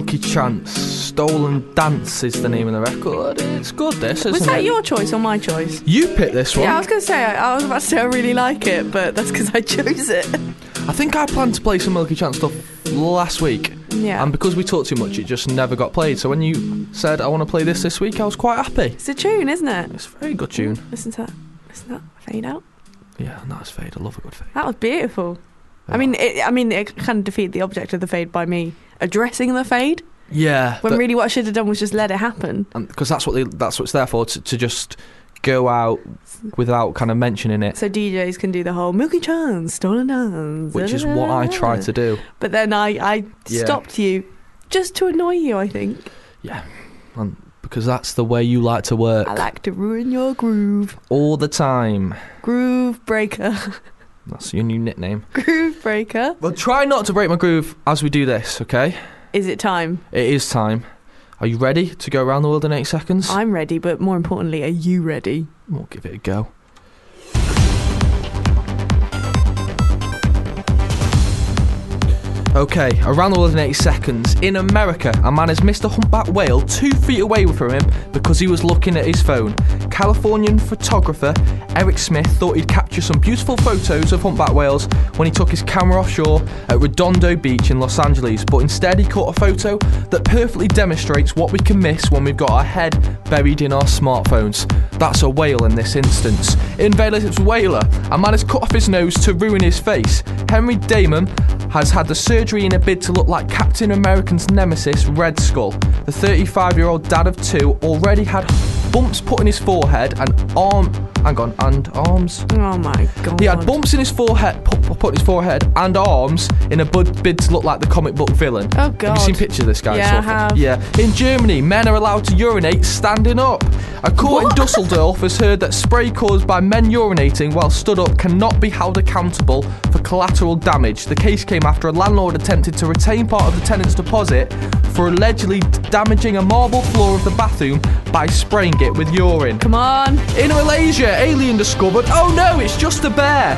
Milky Chance, Stolen Dance is the name of the record. It's good, this, isn't it? Was that your choice or my choice? You picked this one. Yeah, I was going to say, I was about to say I really like it, but that's because I chose it. I think I planned to play some Milky Chance stuff last week. Yeah. And because we talked too much, it just never got played. So when you said, I want to play this week, I was quite happy. It's a tune, isn't it? It's a very good tune. Listen to that fade out. Yeah, nice fade. I love a good fade. That was beautiful. Yeah. I mean, it kind of defeated the object of the fade by me addressing the fade. Yeah. When really what I should have done was just let it happen. Because that's what it's there for, to just go out without kind of mentioning it. So DJs can do the whole Milky Chance, Stolen Dance. Which is what I try to do. But then I stopped you just to annoy you, I think. Yeah. Because that's the way you like to work. I like to ruin your groove. All the time. Groove breaker. That's your new nickname. Groove breaker. Well, try not to break my groove as we do this, okay? Is it time? It is time. Are you ready to go around the world in 8 seconds? I'm ready, but more importantly, are you ready? We'll give it a go. Okay, around the world in 8 seconds. In America, a man has missed a humpback whale 2 feet away from him because he was looking at his phone. Californian photographer Eric Smith thought he'd capture some beautiful photos of humpback whales when he took his camera offshore at Redondo Beach in Los Angeles, but instead he caught a photo that perfectly demonstrates what we can miss when we've got our head buried in our smartphones. That's a whale in this instance. In Venezuela, a man has cut off his nose to ruin his face. Henry Damon has had the surgery in a bid to look like Captain America's nemesis, Red Skull. The 35-year-old dad of 2 already had bumps put in his forehead and arms. Oh my god. He had bumps in his forehead, put in his forehead and arms in a bid to look like the comic book villain. Oh god. Have you seen pictures of this guy? Yeah, I have. Yeah. In Germany, men are allowed to urinate standing up. A court in Dusseldorf has heard that spray caused by men urinating while stood up cannot be held accountable for collateral damage. The case came after a landlord attempted to retain part of the tenant's deposit for allegedly damaging a marble floor of the bathroom by spraying it with urine. Come on. In Malaysia, alien discovered. Oh no, it's just a bear.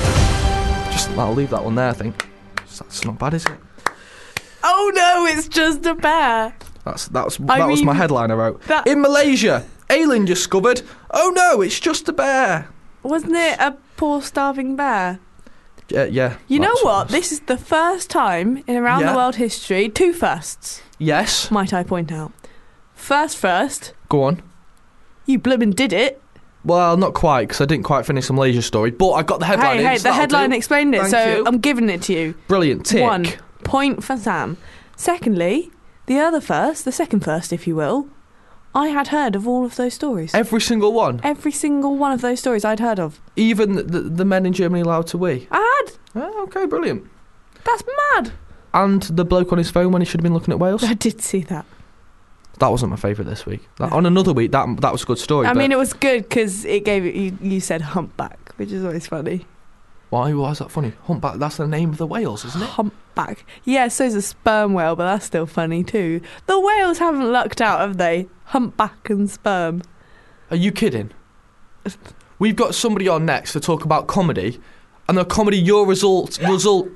I'll leave that one there, I think. That's not bad, is it? Oh no, it's just a bear. That was my headline I wrote. In Malaysia, alien discovered. Oh no, it's just a bear. Wasn't it a poor starving bear? Yeah. You know what? This is the first time in around the world history, 2 firsts. Yes. Might I point out? First. Go on. You bloomin' did it. Well, not quite, because I didn't quite finish the Malaysia story, but I got the headline in. Hey, the headline explained it, Thank so you. I'm giving it to you. Brilliant, tick. 1 point for Sam. Secondly, the second first, if you will, I had heard of all of those stories. Every single one? Every single one of those stories I'd heard of. Even the men in Germany allowed to wee? I had. Oh, okay, brilliant. That's mad. And the bloke on his phone when he should have been looking at whales? I did see that. That wasn't my favourite this week. On another week, that was a good story. I mean, it was good because it gave it. You said humpback, which is always funny. Why is that funny? Humpback, that's the name of the whales, isn't it? Humpback. Yeah, so is a sperm whale, but that's still funny too. The whales haven't lucked out, have they? Humpback and sperm. Are you kidding? We've got somebody on next to talk about comedy, and the comedy you're resorting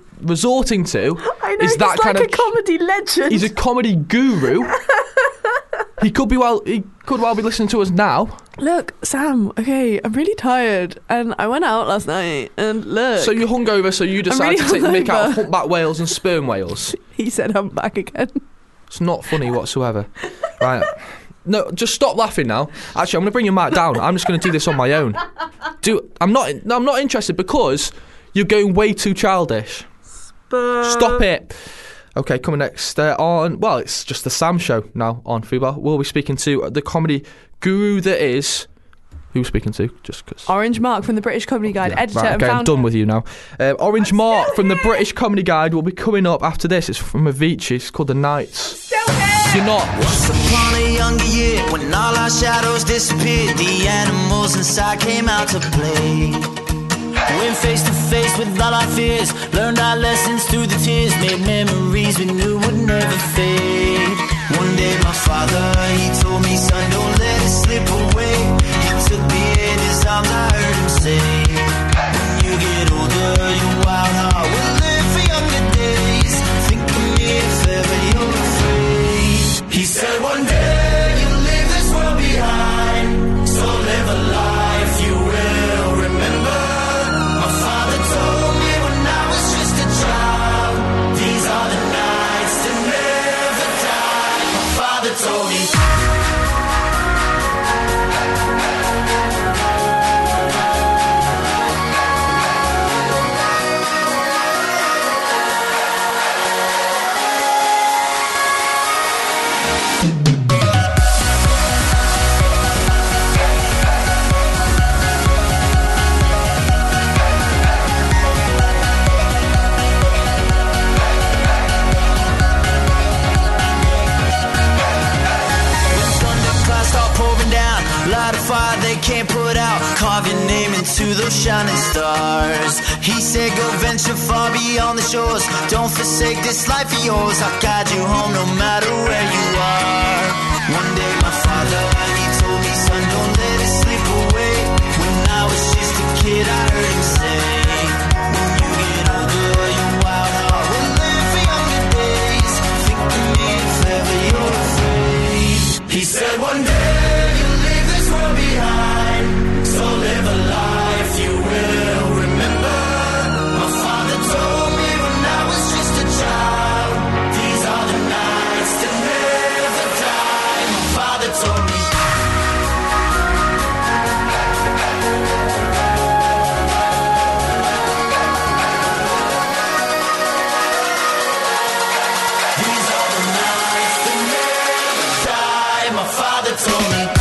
to I know, is that he's kind like of a comedy legend. He's a comedy guru. He could well be listening to us now. Look, Sam, okay, I'm really tired and I went out last night and look. So you're hungover, so you decide to take the mick out of humpback whales and sperm whales. He said humpback again. It's not funny whatsoever. Right. No, just stop laughing now. Actually, I'm going to bring your mic down. I'm just going to do this on my own. I'm not interested because you're going way too childish. Stop it. Okay, coming next it's just the Sam Show now on Fubar. We'll be speaking to the comedy guru that is... Who are we speaking to? Just because. Orange Mark from the British Comedy Guide, editor and founder. I'm done with you now. Orange Mark from the British Comedy Guide will be coming up after this. It's from Avicii. It's called The Nights. You're not. Once upon a younger year, when all our shadows disappeared, the animals inside came out to play. Went face to face with all our fears, learned our lessons through the tears, made memories we knew would never fade. One day my father, he told me, son, don't let it slip away. He took me in his arms, I heard him say, when you get older, your wild heart will live for younger days. Think of me if ever you're afraid. carve your name into those shining stars. He said go venture far beyond the shores. Don't forsake this life of yours. I'll guide you home no matter where you are. One day my father, he told me, son, don't let it slip away. When I was just a kid, I heard him say, when you get older, your wild heart will live for younger days. Think of me if ever you're afraid. He said one day you'll leave this world behind, so live a life you will remember. My father told me when I was just a child, these are the nights that never die. My father told me. These are the nights that never die. My father told me.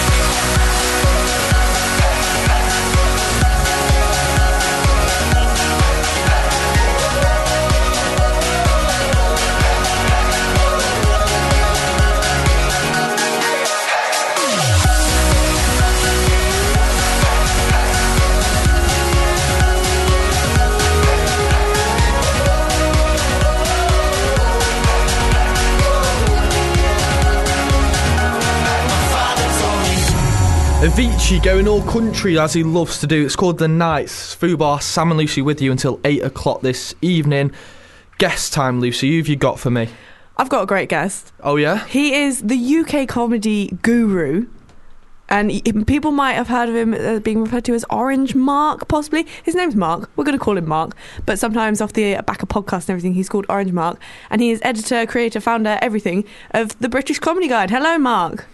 Avicii going all country as he loves to do. It's called The Nights. Fubar, Sam and Lucy with you until 8 o'clock this evening. Guest time, Lucy. Who have you got for me? I've got a great guest. Oh, yeah? He is the UK comedy guru. And people might have heard of him being referred to as Orange Mark, possibly. His name's Mark. We're going to call him Mark. But sometimes off the back of podcasts and everything, he's called Orange Mark. And he is editor, creator, founder, everything of the British Comedy Guide. Hello, Mark.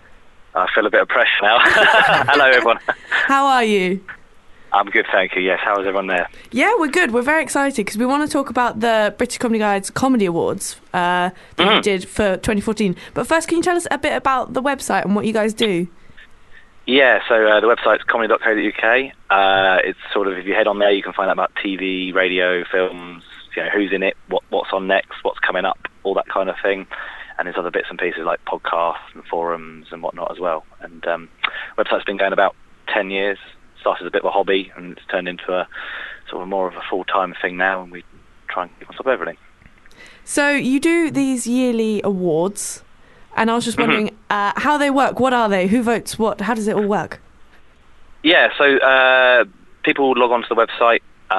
I feel a bit of pressure now. Hello, everyone. How are you? I'm good, thank you. Yes, how is everyone there? Yeah, we're good. We're very excited because we want to talk about the British Comedy Guide's Comedy Awards that you did for 2014. But first, can you tell us a bit about the website and what you guys do? Yeah, so the website's comedy.co.uk. It's sort of, if you head on there, you can find out about TV, radio, films, who's in it, what's on next, what's coming up, all that kind of thing. And there's other bits and pieces like podcasts and forums and whatnot as well. And website's been going about 10 years. Started as a bit of a hobby and it's turned into a sort of more of a full-time thing now, and we try and keep on top of everything. So you do these yearly awards, and I was just wondering how they work. What are they? Who votes what? How does it all work? Yeah, so people log onto the website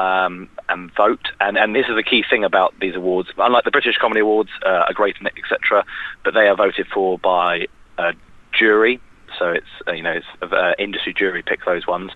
and vote, and this is the key thing about these awards. Unlike the British Comedy Awards, are great, etc., but they are voted for by a jury. So it's it's industry jury pick those ones,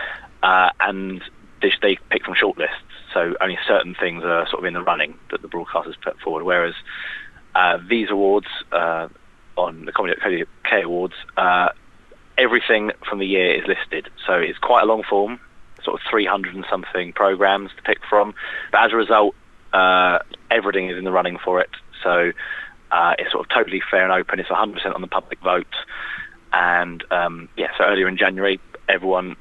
and they pick from shortlists. So only certain things are sort of in the running that the broadcasters put forward. Whereas these awards on the Comedy.co.uk Awards, everything from the year is listed. So it's quite a long form, sort of 300 and something programs to pick from. But as a result, everything is in the running for it. So it's sort of totally fair and open. It's 100% on the public vote. And so earlier in January, everyone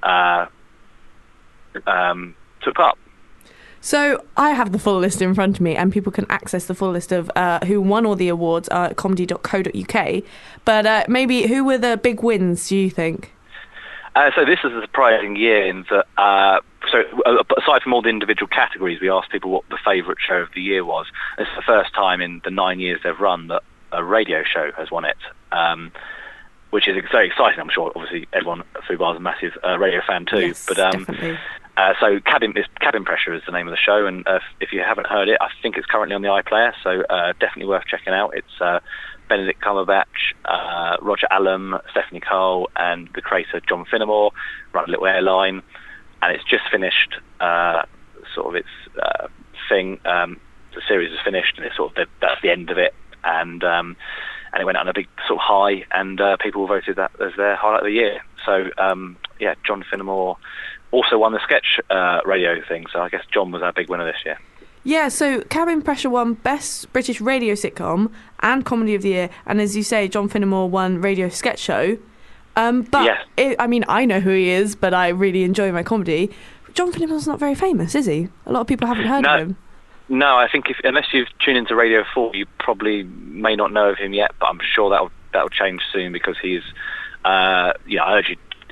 took part. So I have the full list in front of me, and people can access the full list of who won all the awards at comedy.co.uk. But maybe who were the big wins, do you think? So this is a surprising year in that, aside from all the individual categories, we asked people what the favourite show of the year was. This is the first time in the 9 years they've run that a radio show has won it, which is very exciting. I'm sure, obviously, everyone at Fubar is a massive radio fan too. Yes, but definitely. So Cabin Pressure is the name of the show, and if you haven't heard it, I think it's currently on the iPlayer, so definitely worth checking out. It's Benedict Cumberbatch, Roger Allam, Stephanie Cole, and the creator John Finnemore run a little airline, and it's just finished sort of its thing. The series is finished, and it's sort of that's the end of it, and it went on a big sort of high, and people voted that as their highlight of the year. So John Finnemore also won the sketch radio thing, so I guess John was our big winner this year. Yeah, so Cabin Pressure won Best British Radio Sitcom and Comedy of the Year, and as you say, John Finnemore won Radio Sketch Show. But, yes. I know who he is, but I really enjoy my comedy. John Finnemore's not very famous, is he? A lot of people haven't heard of him. No, I think unless you've tuned into Radio 4, you probably may not know of him yet, but I'm sure that'll change soon, because he's... I urge you,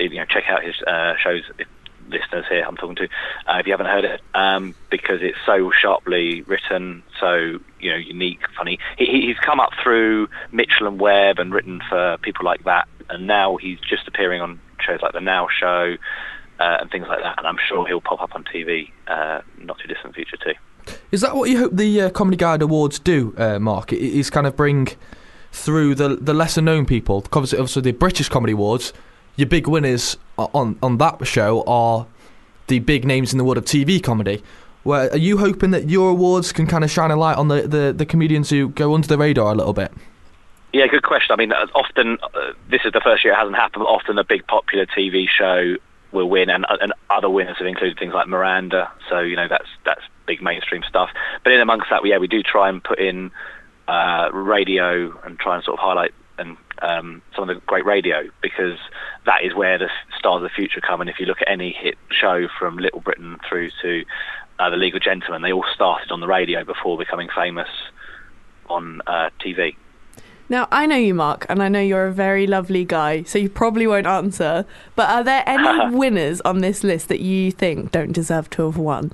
check out his shows. If listeners here I'm talking to, if you haven't heard it, because it's so sharply written, so unique, funny. He's come up through Mitchell and Webb and written for people like that, and now he's just appearing on shows like The Now Show and things like that, and I'm sure he'll pop up on TV not too distant future too. Is that what you hope the Comedy Guide Awards do, Mark? Is kind of bring through the lesser known people? Obviously the British Comedy Awards, your big winners on that show are the big names in the world of TV comedy. Are you hoping that your awards can kind of shine a light on the comedians who go under the radar a little bit? Yeah, good question. I mean, often, this is the first year it hasn't happened, but often a big popular TV show will win, and other winners have included things like Miranda, so, that's big mainstream stuff. But in amongst that, we do try and put in radio and try and sort of highlight and some of the great radio, because that is where the stars of the future come. And if you look at any hit show from Little Britain through to The League of Gentlemen, they all started on the radio before becoming famous on TV. Now, I know you, Mark, and I know you're a very lovely guy, so you probably won't answer, but are there any winners on this list that you think don't deserve to have won?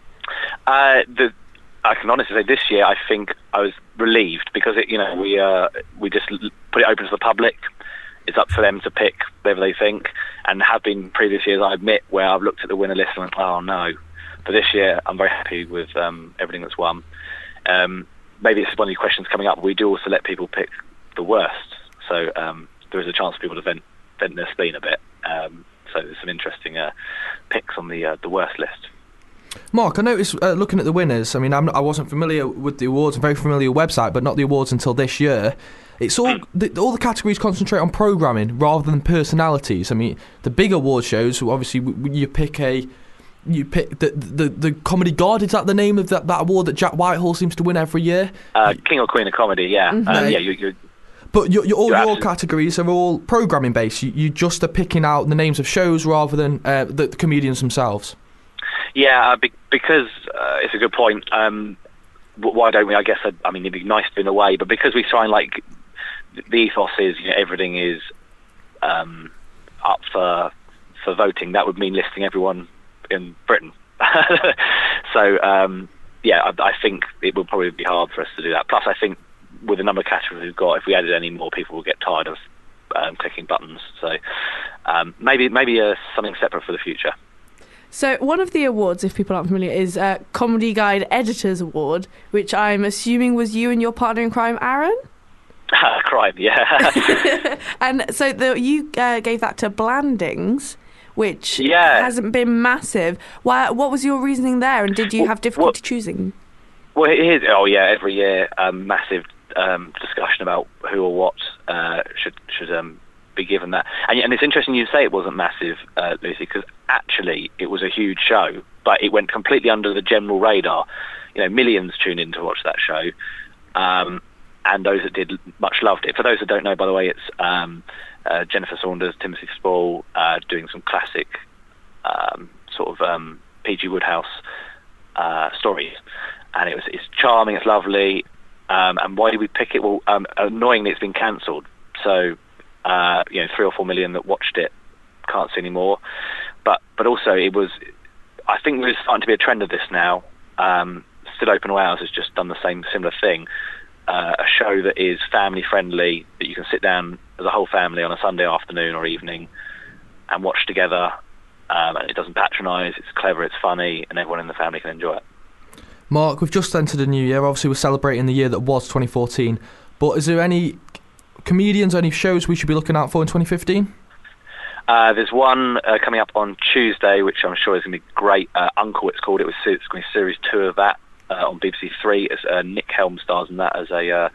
I can honestly say this year I think I was relieved, because we just put it open to the public. It's up for them to pick whatever they think, and have been previous years, I admit, where I've looked at the winner list and went, oh no. But this year I'm very happy with everything that's won. Maybe this is one of the questions coming up, but we do also let people pick the worst. So there is a chance for people to vent their spleen a bit. So there's some interesting picks on the worst list. Mark, I noticed looking at the winners, I mean, I wasn't familiar with the awards. I'm very familiar with the website, but not the awards until this year. It's all the categories concentrate on programming rather than personalities. I mean, the big award shows, obviously, you pick the Comedy God. Is that the name of that award that Jack Whitehall seems to win every year? King or Queen of Comedy, yeah. Mm-hmm. But your categories are all programming based. You just are picking out the names of shows rather than the comedians themselves. Yeah, because it's a good point. Why don't we? I guess it'd be nice to in a way, but because we try and the ethos is everything is up for voting. That would mean listing everyone in Britain. So I think it would probably be hard for us to do that. Plus, I think with the number of categories we've got, if we added any more, people will get tired of clicking buttons. So maybe something separate for the future. So one of the awards, if people aren't familiar, is Comedy Guide Editors Award, which I'm assuming was you and your partner in crime, Aaron? Crime, yeah. And so you gave that to Blandings, which hasn't been massive. What was your reasoning there, and did you have difficulty choosing? Well, every year, massive discussion about who or what should be given that. And it's interesting you say it wasn't massive, Lucy, because actually it was a huge show, but it went completely under the general radar. Millions tuned in to watch that show, and those that did much loved it. For those that don't know, by the way, it's Jennifer Saunders, Timothy Spall doing some classic P.G. Wodehouse stories, and it's charming, it's lovely. And why did we pick it? Well, annoyingly, it's been cancelled. So 3 or 4 million that watched it can't see anymore. But also it was, I think there's starting to be a trend of this now. Still Open All Hours has just done the similar thing. A show that is family friendly, that you can sit down as a whole family on a Sunday afternoon or evening and watch together. And it doesn't patronise, it's clever, it's funny, and everyone in the family can enjoy it. Mark, we've just entered a new year. Obviously, we're celebrating the year that was 2014. But is there any comedians, any shows we should be looking out for in 2015? There's one coming up on Tuesday, which I'm sure is going to be great. Uncle, it's called. It's going to be series 2 of that on BBC 3. It's Nick Helm stars in that as as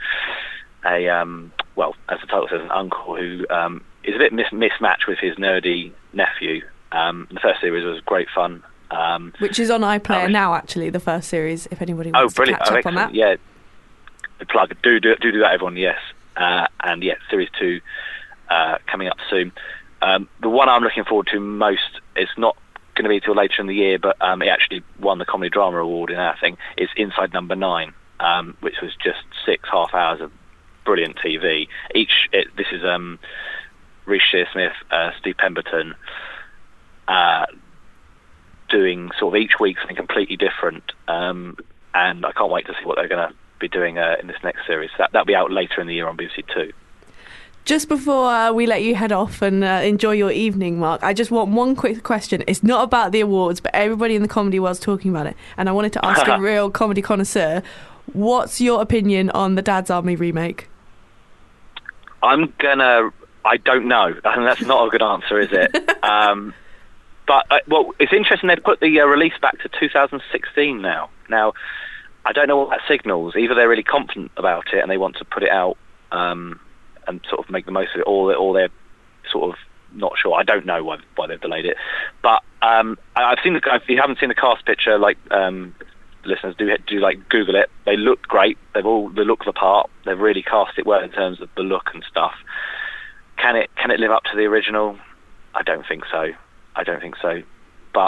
the title says, an uncle who is a bit mismatched with his nerdy nephew. The first series was great fun. Which is on iPlayer now, actually, the first series, if anybody wants to catch up on that. Yeah, the plug. Do that, everyone, yes. And series 2 coming up soon. The one I'm looking forward to most, it's not going to be till later in the year, but it actually won the Comedy Drama Award in our thing, is Inside Number 9, which was just 6 half hours of brilliant TV. This is Reece Shearsmith, Steve Pemberton, doing sort of each week something completely different, and I can't wait to see what they're going to be doing in this next series. That'll be out later in the year on BBC Two. Just before we let you head off and enjoy your evening, Mark, I just want one quick question. It's not about the awards, but everybody in the comedy world's talking about it, and I wanted to ask a real comedy connoisseur, what's your opinion on the Dad's Army remake? I don't know. And that's not a good answer, is it? But, it's interesting they've put the release back to 2016 now. Now, I don't know what that signals. Either they're really confident about it and they want to put it out and sort of make the most of it, or they're sort of not sure. I don't know why they've delayed it. But I've seen if you haven't seen the cast picture, like listeners do like Google it. They look great. They look the part. They've really cast it well in terms of the look and stuff. Can it live up to the original? I don't think so. But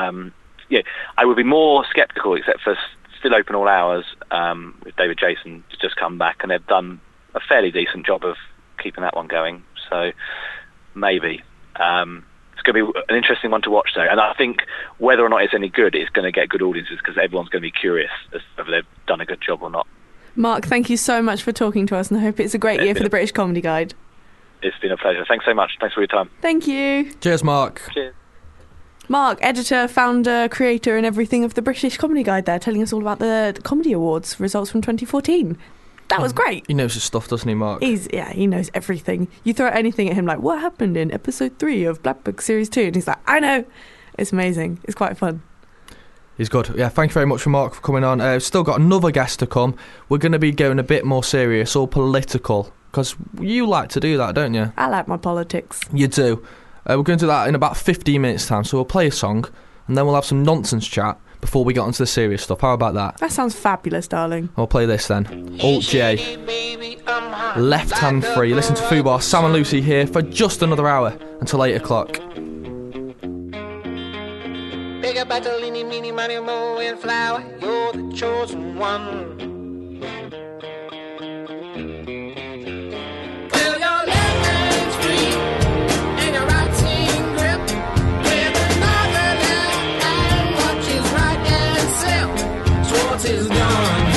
I would be more sceptical, except for Still Open All Hours with David Jason to just come back, and they've done a fairly decent job of keeping that one going. So maybe it's going to be an interesting one to watch, though. And I think whether or not it's any good, it's going to get good audiences because everyone's going to be curious as to whether they've done a good job or not. Mark, thank you so much for talking to us, and I hope it's a great year for the British Comedy Guide. It's been a pleasure. Thanks so much. Thanks for your time. Thank you. Cheers, Mark. Cheers. Mark, editor, founder, creator and everything of the British Comedy Guide there, telling us all about the Comedy Awards results from 2014. That was great. He knows his stuff, doesn't he, Mark? He knows everything. You throw anything at him like, what happened in episode 3 of Black Book Series 2? And he's like, I know. It's amazing. It's quite fun. He's good. Yeah, thank you very much for Mark for coming on. Still got another guest to come. We're going to be going a bit more serious, all political, because you like to do that, don't you? I like my politics. You do. We're going to do that in about 15 minutes' time, so we'll play a song, and then we'll have some nonsense chat before we get onto the serious stuff. How about that? That sounds fabulous, darling. I'll play this then. Alt J. Left Hand Free. Listen to Fubar. Sam and Lucy here for just another hour until 8 o'clock. Bigger battle, eeny, meeny, miny, moe, and flower. You're the chosen one. Well, your left hand's free, and your right's in grip. With another left hand, watches right and self. Schwartz is gone.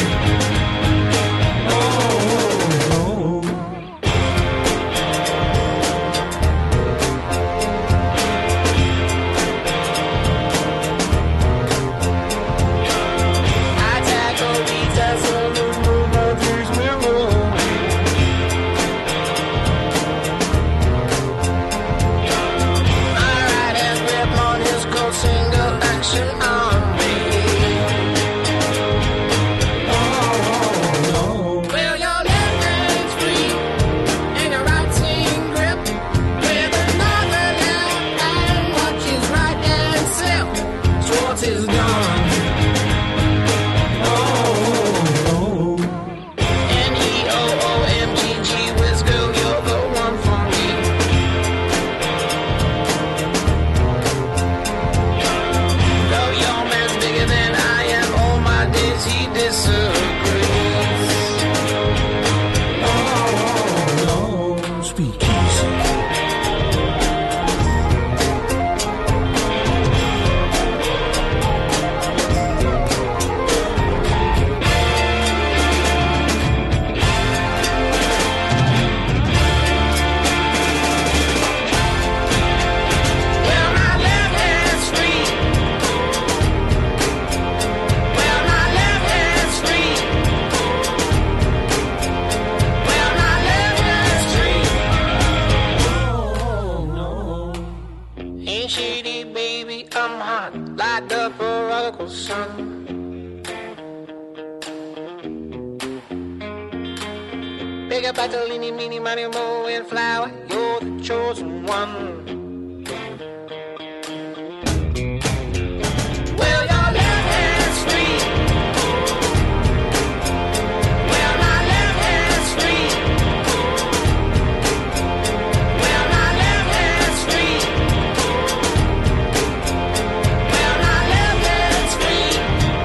Bigger battle, eeny, meeny, miny, moe, and flower. You're the chosen one. Well, your left hand's free. Well, my left hand's free. Well, my left hand's free. Well, my left hand's free.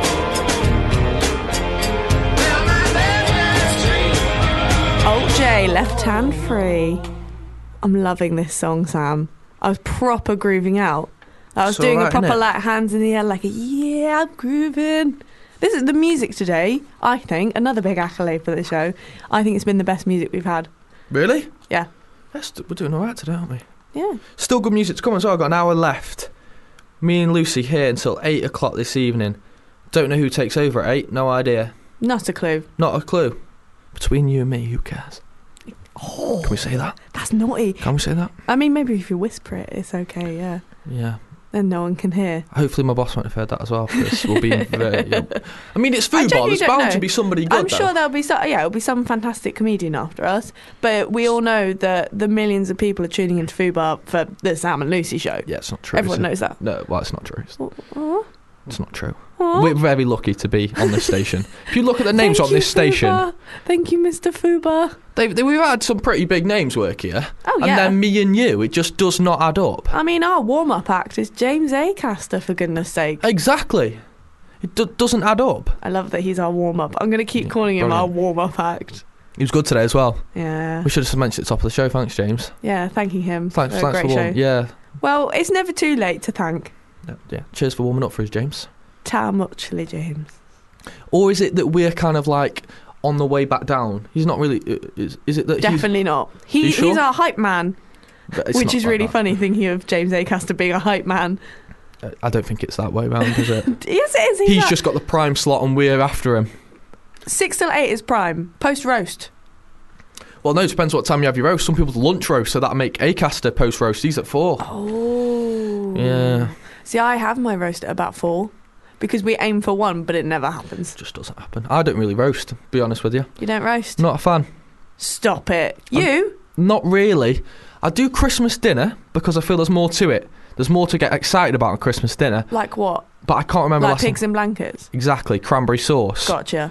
Well, my left hand's free. Alt J, Left Hand Free I'm loving this song, Sam. I was proper grooving out. I was It's doing alright, a proper innit? like hands in the air, like yeah, I'm grooving. This is the music today. I think another big accolade for the show. I think it's been the best music we've had. Really? Yeah. We're doing all right today, aren't we? Yeah. Still good music to come as well. I've got an hour left. Me and Lucy here until 8 o'clock this evening. Don't know who takes over at 8. No idea. Not a clue. Not a clue. Between you and me, who cares? Oh, Can we say that? that's naughty. Can we say that? I mean, maybe if you whisper it, it's okay. Yeah. Yeah. Then no one can hear. Hopefully my boss won't have heard that as well, because we'll be very... I mean, it's food bar. genuinely There's don't bound know. to be somebody good, I'm sure there'll be it'll be some fantastic comedian after us. But we all know that the millions of people are tuning into Fubar for the Sam and Lucy show. Yeah, it's not true. Everyone is it? knows that. No, well, it's not true. Oh, It's not true. oh. We're very lucky to be on this station. If you look at the names Thank on this you, station, Fubar. Thank you, Mr. Fubar. we've had some pretty big names work here. Oh, And yeah. then me and you, it just does not add up. I mean, our warm-up act is James Acaster, for goodness sake. Exactly. It doesn't add up. I love that he's our warm-up. I'm going to keep calling him our brilliant. warm-up act. He was good today as well. Yeah. We should have mentioned at the top of the show. Thanks, James. Yeah, thanking him Thanks for a great for show. warming. Yeah. Well, it's never too late to thank. Yeah. Cheers for warming up for us, James. Ta muchly, James. Or is it that we're kind of like on the way back down? He's not really. Is it that Definitely not. you sure? He's our hype man, It's which not is like really that. funny thinking of James Acaster being a hype man. I don't think it's that way round, is it? Yes, it is. He's just got the prime slot and we're after him. 6 till 8 is prime. Post roast. Well, no, it depends what time you have your roast. Some people's lunch roast, so that'll make Acaster post roast. He's at 4. Oh. Yeah. See, I have my roast at about 4 because we aim for 1, but it never happens. Just doesn't happen. I don't really roast, to be honest with you. You don't roast? Not a fan. Stop it. You? Not really. I do Christmas dinner because I feel there's more to it. There's more to get excited about on Christmas dinner. Like what? But I can't remember Like last time. pigs in blankets? Exactly. Cranberry sauce. Gotcha.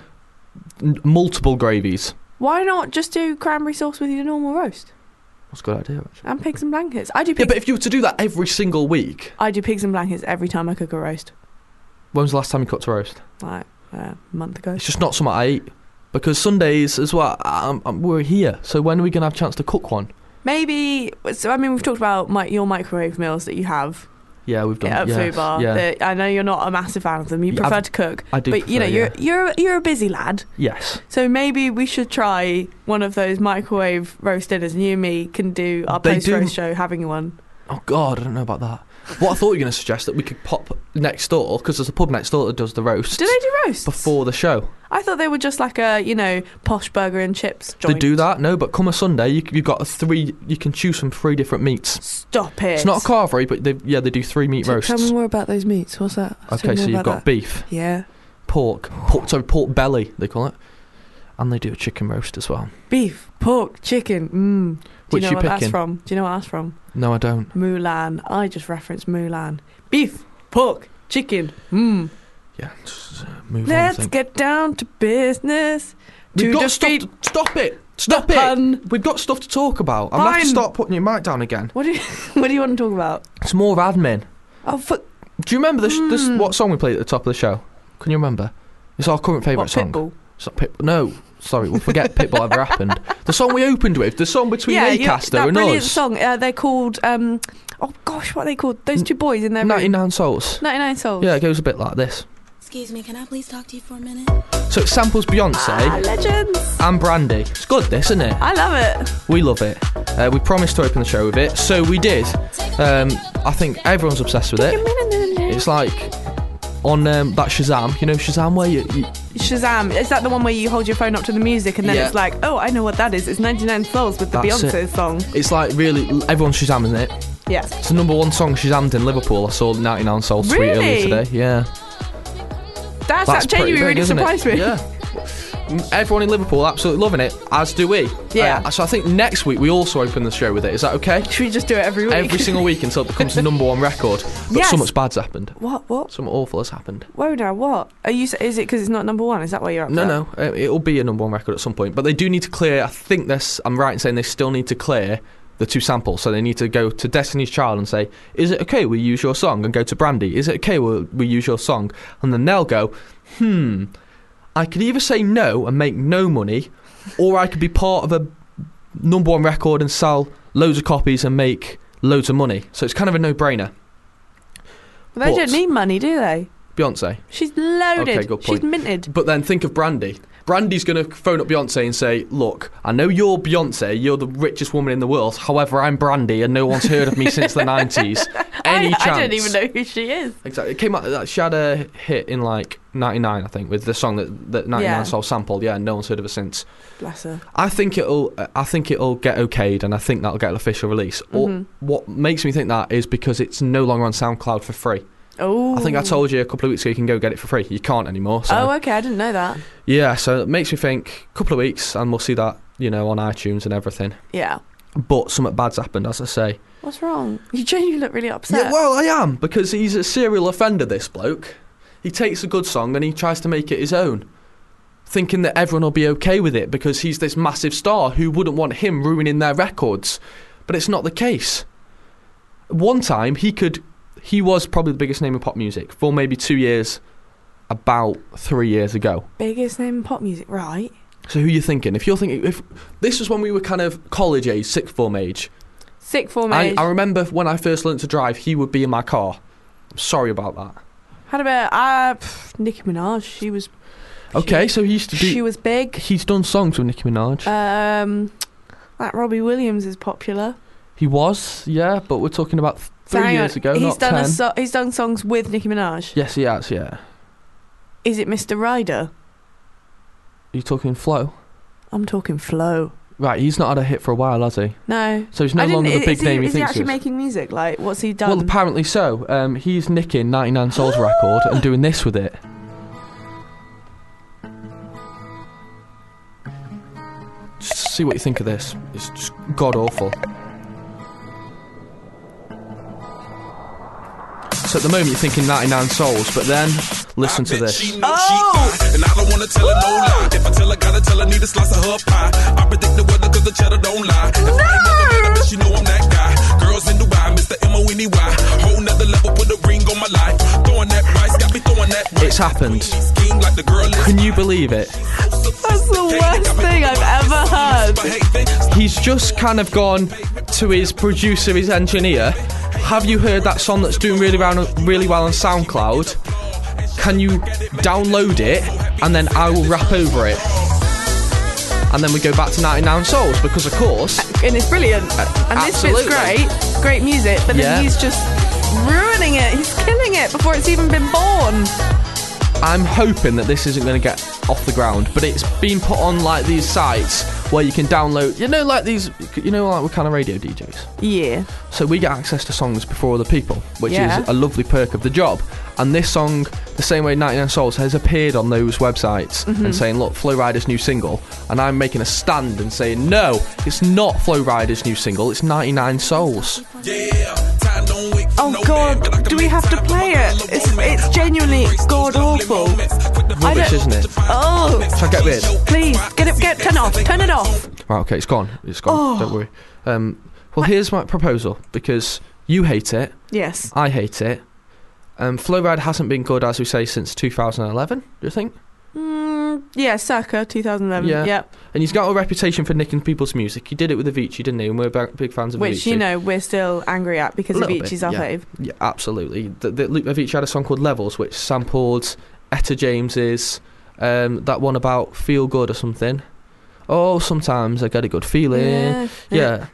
Multiple gravies. Why not just do cranberry sauce with your normal roast? That's a good idea, actually. And pigs and blankets. I do Yeah, pigs. but if you were to do that every single week, I do pigs and blankets every time I cook a roast. when was the last time you cooked a roast? Like a month ago. It's just not something I eat. Because Sundays as well, we're here. So when are we going to have a chance to cook one? Maybe. So, I mean, we've talked about your microwave meals that you have Yeah, we've done at yes, Fubar. Yeah. That I know you're not a massive fan of them. You Yeah, prefer I've- to cook. I do But you know, prefer, you're a busy lad. Yes. So maybe we should try one of those microwave roast dinners, and you and me can do our They post roast show having one. Oh, God, I don't know about that. What I thought you were going to suggest that we could pop next door, because there's a pub next door that does the roasts. Do they do roasts? Before the show. I thought they were just like a, posh burger and chips joint. They do that? No, but come a Sunday, you've got you can choose from 3 different meats. Stop it. It's not a carvery, but they do 3 meat roasts. Tell me more about those meats. What's that? Tell Okay, me so more you've about got that. beef, Yeah. pork belly, they call it. And they do a chicken roast as well. Beef, pork, chicken. Do Which you know you what that's picking? from? Do you know what that's from? No, I don't. Mulan. I just referenced Mulan. Beef, pork, chicken. Yeah, just move on. Let's get down to business. We've to got stuff defeat to, stop it! Stop it! pun. We've got stuff to talk about. I'm going to have to Fine. start putting your mic down again. What do you want to talk about? It's more admin. Oh, fuck. Do you remember this? What song we played at the top of the show? Can you remember? It's our current favourite What, song. Pitbull? It's not no, sorry, we'll forget Pitbull ever happened. The song we opened with, the song between Acaster that and brilliant us. song. They're called. Oh gosh, what are they called? Those two boys in their room. 99 Souls. 99 Souls. Yeah, it goes a bit like this. Excuse me, can I please talk to you for a minute? So it samples Beyonce Legends. and Brandy. It's good, this, isn't it? I love it. We love it. We promised to open the show with it, so we did. I think everyone's obsessed with it. It's like on that Shazam. You know Shazam, where you Shazam. Is that the one where you hold your phone up to the music and then Yeah. it's like, oh, I know what that is. It's 99 Souls with the That's Beyonce it. song. It's like really everyone's Shazamming it. Yes. It's the number 1 song Shazammed in Liverpool. I saw 99 Souls tweet Really? earlier today. Yeah. That's That's genuinely pretty big, really isn't surprised it? me. Yeah. Everyone in Liverpool absolutely loving it, as do we. Yeah. So I think next week we also open the show with it. Is that okay? Should we just do it every week? Every single week until it becomes the number 1 record. But Yes. something bad's happened. What? Something awful has happened. Whoa, now what? Are you? Is it because it's not number 1? Is that why you're upset? No. It'll be a number 1 record at some point. But they do need to clear. I think I'm right in saying they still need to clear the 2 samples. So they need to go to Destiny's Child and say, "Is it okay we use your song?" And go to Brandy, "Is it okay we use your song?" And then they'll go, I could either say no and make no money, or I could be part of a number 1 record and sell loads of copies and make loads of money. So it's kind of a no-brainer. Well, they don't need money, do they? Beyonce. She's loaded. Okay, good point. She's minted. But then think of Brandy. Brandy's going to phone up Beyonce and say, look, I know you're Beyonce, you're the richest woman in the world, however, I'm Brandy and no one's heard of me since the 90s. Any chance? I don't even know who she is. Exactly. It came out, she had a hit in like 99, I think, with the song that 99 Soul sampled, and no one's heard of her since. Bless her. I think it'll get okayed, and I think that'll get an official release. What makes me think that is because it's no longer on SoundCloud for free. Oh. I think I told you a couple of weeks ago you can go get it for free. You can't anymore. So. Oh, okay, I didn't know that. Yeah, so it makes me think a couple of weeks and we'll see that, on iTunes and everything. Yeah. But something bad's happened, as I say. What's wrong? You genuinely look really upset. Yeah, well, I am, because he's a serial offender, this bloke. He takes a good song and he tries to make it his own, thinking that everyone will be okay with it because he's this massive star who wouldn't want him ruining their records. But it's not the case. One time, he was probably the biggest name in pop music for maybe 2 years, about 3 years ago. Biggest name in pop music, right? So who are you thinking? If this was when we were kind of college age, sixth form age. Sixth form age. I remember when I first learnt to drive, he would be in my car. I'm sorry about that. How about Nicki Minaj? She was. Okay, so he used to do. She was big. He's done songs with Nicki Minaj. That Robbie Williams is popular. He was, yeah, but we're talking about 3 years ago, not 10. He's done songs with Nicki Minaj. Yes, he has, yeah. Is it Mr. Ryder? Are you talking Flo? I'm talking Flo. Right, he's not had a hit for a while, has he? No. So he's no longer the big name he thinks he is. Is he actually making music? Like, what's he done? Well, apparently so. He's nicking 99 Soul's record and doing this with it. Just see what you think of this. It's just god-awful. So at the moment you're thinking 99 Souls, but then listen to this. And I don't wanna tell her no lie. If I tell her, gotta tell her, need a slice of her pie. I predict the weather cause the cheddar don't lie. If I ain't never met her, but she know I'm that guy. Girls in Dubai, Mr. M-O-N-E-Y. Whole nother level, put a ring on my life. Throwing that price, got me throwing that rice. It's happened. Can you believe it? That's the worst thing I've ever heard. He's just kind of gone to his producer, his engineer. Have you heard that song that's doing really well on SoundCloud? Can you download it and then I will rap over it? And then we go back to 99 Souls because, of course... And it's brilliant. And absolutely. This bit's great music, but then he's just ruining it. He's killing it before it's even been born. I'm hoping that this isn't going to get off the ground, but it's been put on like these sites where you can download, like we're kind of radio DJs. Yeah. So we get access to songs before other people, which is a lovely perk of the job. And this song, the same way 99 Souls, has appeared on those websites and saying, look, Flo Rida's new single. And I'm making a stand and saying, no, it's not Flo Rida's new single, it's 99 Souls. Oh God, do we have to play it? It's genuinely god awful. Rubbish, isn't it? Oh. Shall I get rid? Please, turn it off. Right, okay, it's gone. Don't worry. Well, here's my proposal, because you hate it. Yes. I hate it. Flo Rida hasn't been good, as we say, since 2011, do you think? Yeah, circa 2011. Yeah. And he's got a reputation for nicking people's music. He did it with Avicii, didn't he? And we're big fans of Avicii. Which, we're still angry at because Avicii's our fave. Yeah, absolutely. Avicii had a song called Levels, which sampled Etta James's, that one about Feel Good or something. Oh, sometimes I get a good feeling. Yeah.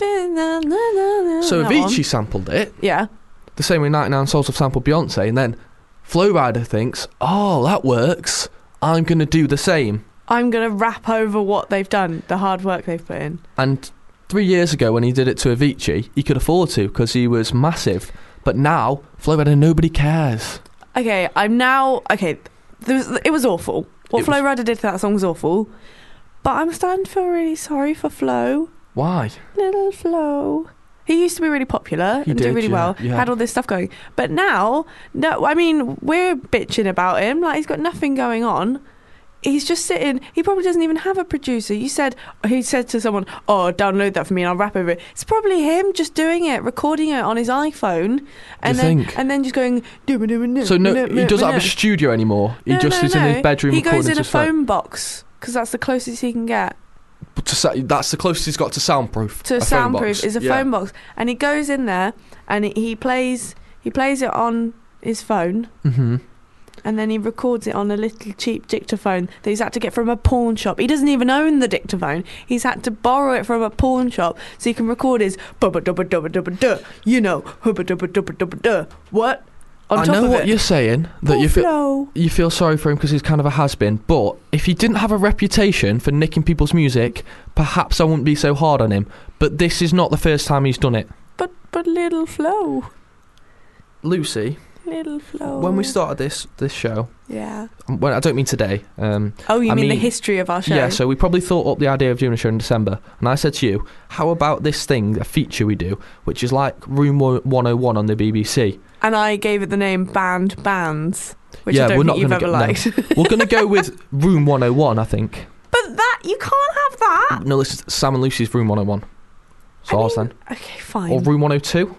So Avicii sampled it. Yeah. The same way 99 Souls have sampled Beyonce, and then Flo Rida thinks, oh, that works. I'm going to do the same. I'm going to rap over what they've done, the hard work they've put in. And 3 years ago when he did it to Avicii, he could afford to because he was massive. But now, Flo Rida, nobody cares. Okay, it was awful. What Flo Rida did to that song was awful. But I'm starting to feel really sorry for Flo. Why? Little Flo. He used to be really popular and do really well. Yeah. Had all this stuff going. But now, we're bitching about him. Like, he's got nothing going on. He's just sitting. He probably doesn't even have a producer. He said to someone, oh, download that for me and I'll rap over it. It's probably him just doing it, recording it on his iPhone. And then just going... So he doesn't have a studio anymore. He just is in his bedroom recording. He goes in a phone box because that's the closest he can get. That's the closest he's got to soundproof. To a phone box. soundproof is a phone box, and he goes in there and he plays it on his phone, and then he records it on a little cheap dictaphone that he's had to get from a pawn shop. He doesn't even own the dictaphone. He's had to borrow it from a pawn shop so he can record his bubba dubba dubba dubba duh, hubba dubba dubba dubba duh. What? I know what you're saying, that you feel sorry for him because he's kind of a has-been, but if he didn't have a reputation for nicking people's music, perhaps I wouldn't be so hard on him. But this is not the first time he's done it. But little Flo. Lucy, Little Flo. when we started this show, yeah. Well, I don't mean today. You mean the history of our show? Yeah, so we probably thought up the idea of doing a show in December, and I said to you, how about this thing, a feature we do, which is like Room 101 on the BBC? And I gave it the name Band Bands, which I don't think you've ever liked. No. We're going to go with Room 101, I think. But you can't have that. No, this is Sam and Lucy's Room 101. So ours then. Okay, fine. Or Room 102.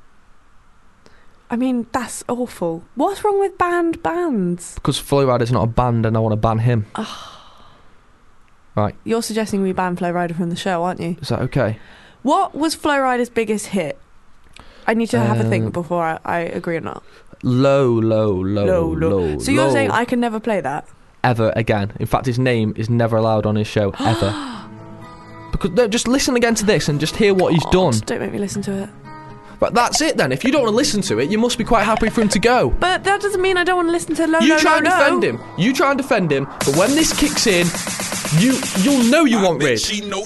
I mean, that's awful. What's wrong with Band Bands? Because Flo Rida's not a band and I want to ban him. Right. You're suggesting we ban Flo Rida from the show, aren't you? Is that okay? What was Flo Rida's biggest hit? I need to have a think before I agree or not. Low. So you're saying I can never play that? Ever again. In fact, his name is never allowed on his show, ever. Because no, just listen again to this and just hear what he's done. Don't make me listen to it. But that's it then. If you don't want to listen to it, you must be quite happy for him to go. But that doesn't mean I don't want to listen to Low. You try and defend him. You try and defend him. But when this kicks in, you'll know you want rid.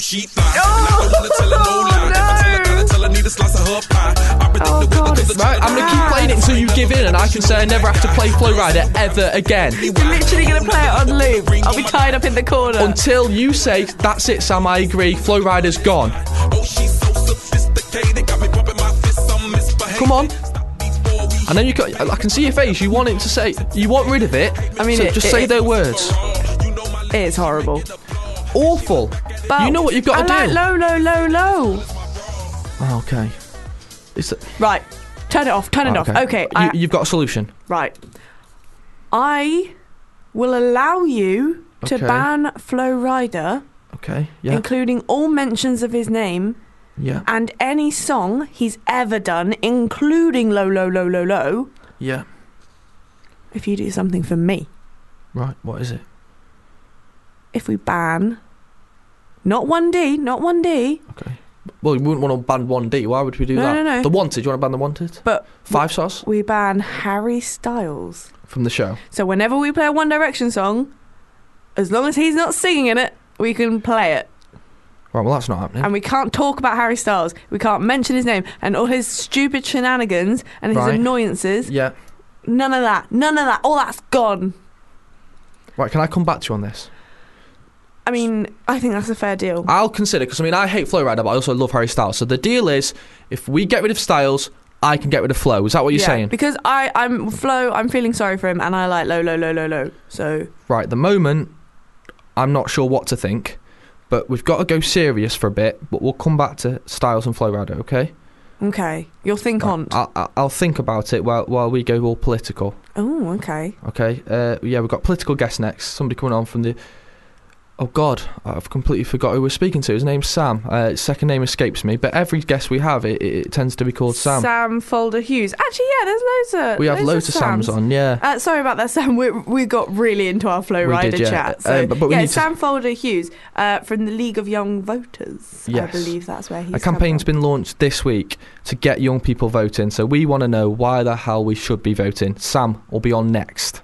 Oh God! Right, I'm going to keep playing it until you give in and I can say I never have to play Flo Rida ever again. You're literally going to play it on loop. I'll be tied up in the corner. Until you say, that's it, Sam, I agree, Flo Rida's gone. Come on. And then I can see your face, you want it to say, you want rid of it. I mean, so just say their words. It is horrible. Awful. But you know what you've got to do. Low. Oh, okay. Right. Turn it off. Okay. You've got a solution. Right. I will allow you to ban Flo Rida. Okay, yeah. Including all mentions of his name. Yeah. And any song he's ever done, including Low. Yeah. If you do something for me. Right, what is it? If we ban... Not 1D. Okay. Well, you wouldn't want to ban 1D. Why would we do that? No. The Wanted. You want to ban the Wanted? But 5 Stars? We ban Harry Styles. From the show. So whenever we play a One Direction song, as long as he's not singing in it, we can play it. Right, well, that's not happening. And we can't talk about Harry Styles. We can't mention his name and all his stupid shenanigans and his annoyances. Yeah. None of that. All that's gone. Right, can I come back to you on this? I mean, I think that's a fair deal. I'll consider, because I hate Flo Rida, but I also love Harry Styles. So the deal is, if we get rid of Styles, I can get rid of Flo. Is that what you're saying? Because I'm Flo, I'm feeling sorry for him, and I like low. So right, at the moment, I'm not sure what to think, but we've got to go serious for a bit. But we'll come back to Styles and Flo Rida, okay? Okay, you'll think on. I'll think about it while we go all political. Oh, okay. Okay. Yeah, we've got political guest next. Somebody coming on from the. Oh God, I've completely forgot who we're speaking to. His name's Sam. His second name escapes me, but every guest we have, it tends to be called Sam. Sam Folder Hughes. Actually, yeah, there's loads of. We have loads of Sams on, yeah. Sorry about that, Sam. We got really into our Flo Rida chat. So, but Sam Folder Hughes from the League of Young Voters. Yes. I believe that's where he's. A campaign's been launched this week to get young people voting. So we want to know why the hell we should be voting. Sam will be on next.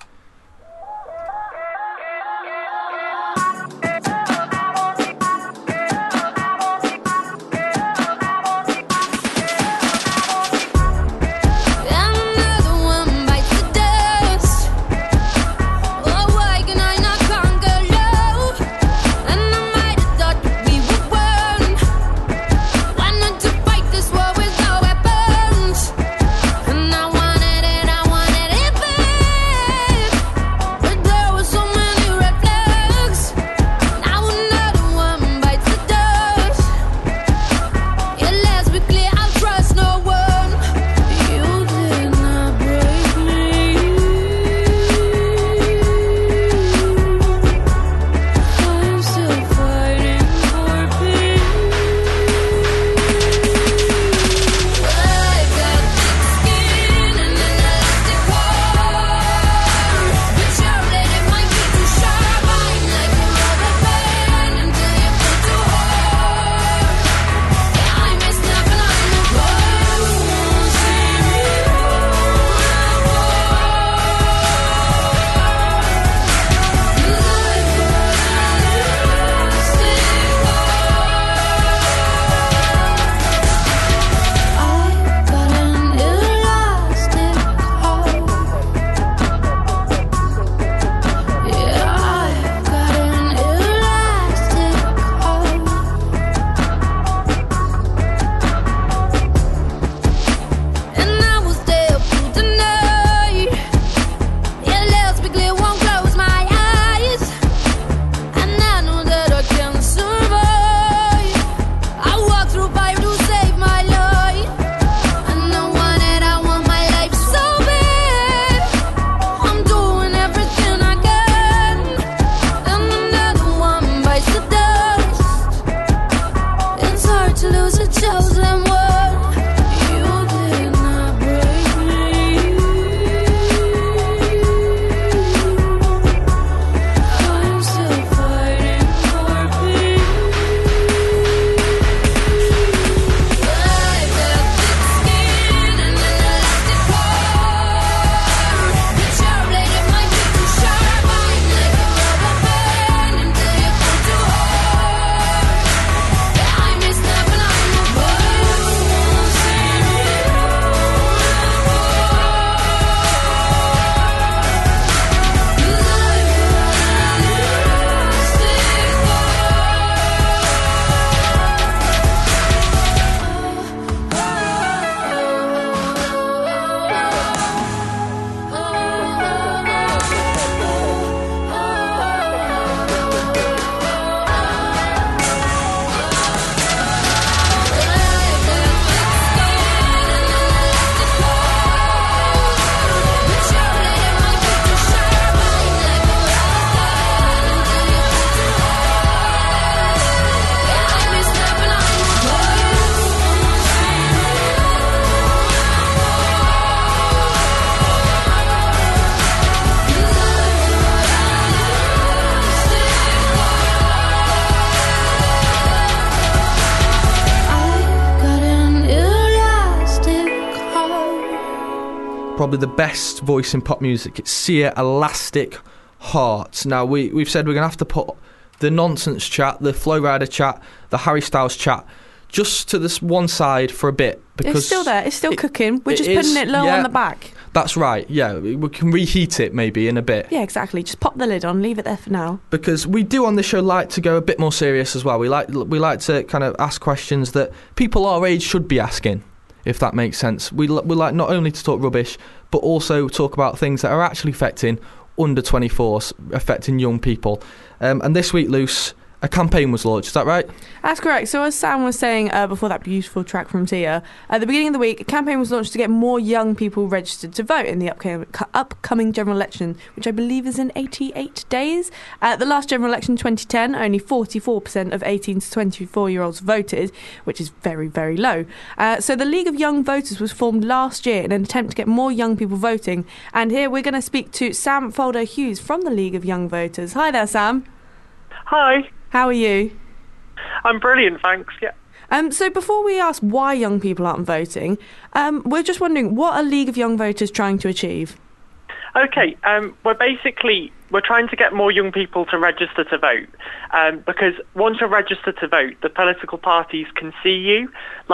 probably the best voice in pop music. It's Sia Elastic Heart. Now, we've said we're going to have to put the Nonsense chat, the Flow Rider chat, the Harry Styles chat just to this one side for a bit. Because it's still there. It's still cooking. We're just putting it low on the back. That's right, yeah. We can reheat it maybe in a bit. Yeah, exactly. Just pop the lid on, leave it there for now. Because we do on this show like to go a bit more serious as well. We like to kind of ask questions that people our age should be asking, if that makes sense. We like not only to talk rubbish, but also talk about things that are actually affecting under 24s, affecting young people. And this week, Luce, a campaign was launched, is that right? That's correct. So as Sam was saying before that beautiful track from Tia, at the beginning of the week, a campaign was launched to get more young people registered to vote in the upcoming general election, which I believe is in 88 days. At the last general election in 2010, only 44% of 18 to 24-year-olds voted, which is very, very low. So the League of Young Voters was formed last year in an attempt to get more young people voting. And here we're going to speak to Sam Folder-Hughes from the League of Young Voters. Hi there, Sam. Hi. How are you? I'm brilliant, thanks. Yeah. So before we ask why young people aren't voting, we're just wondering, what are League of Young Voters trying to achieve? Okay, we're trying to get more young people to register to vote, because once you're registered to vote, the political parties can see you.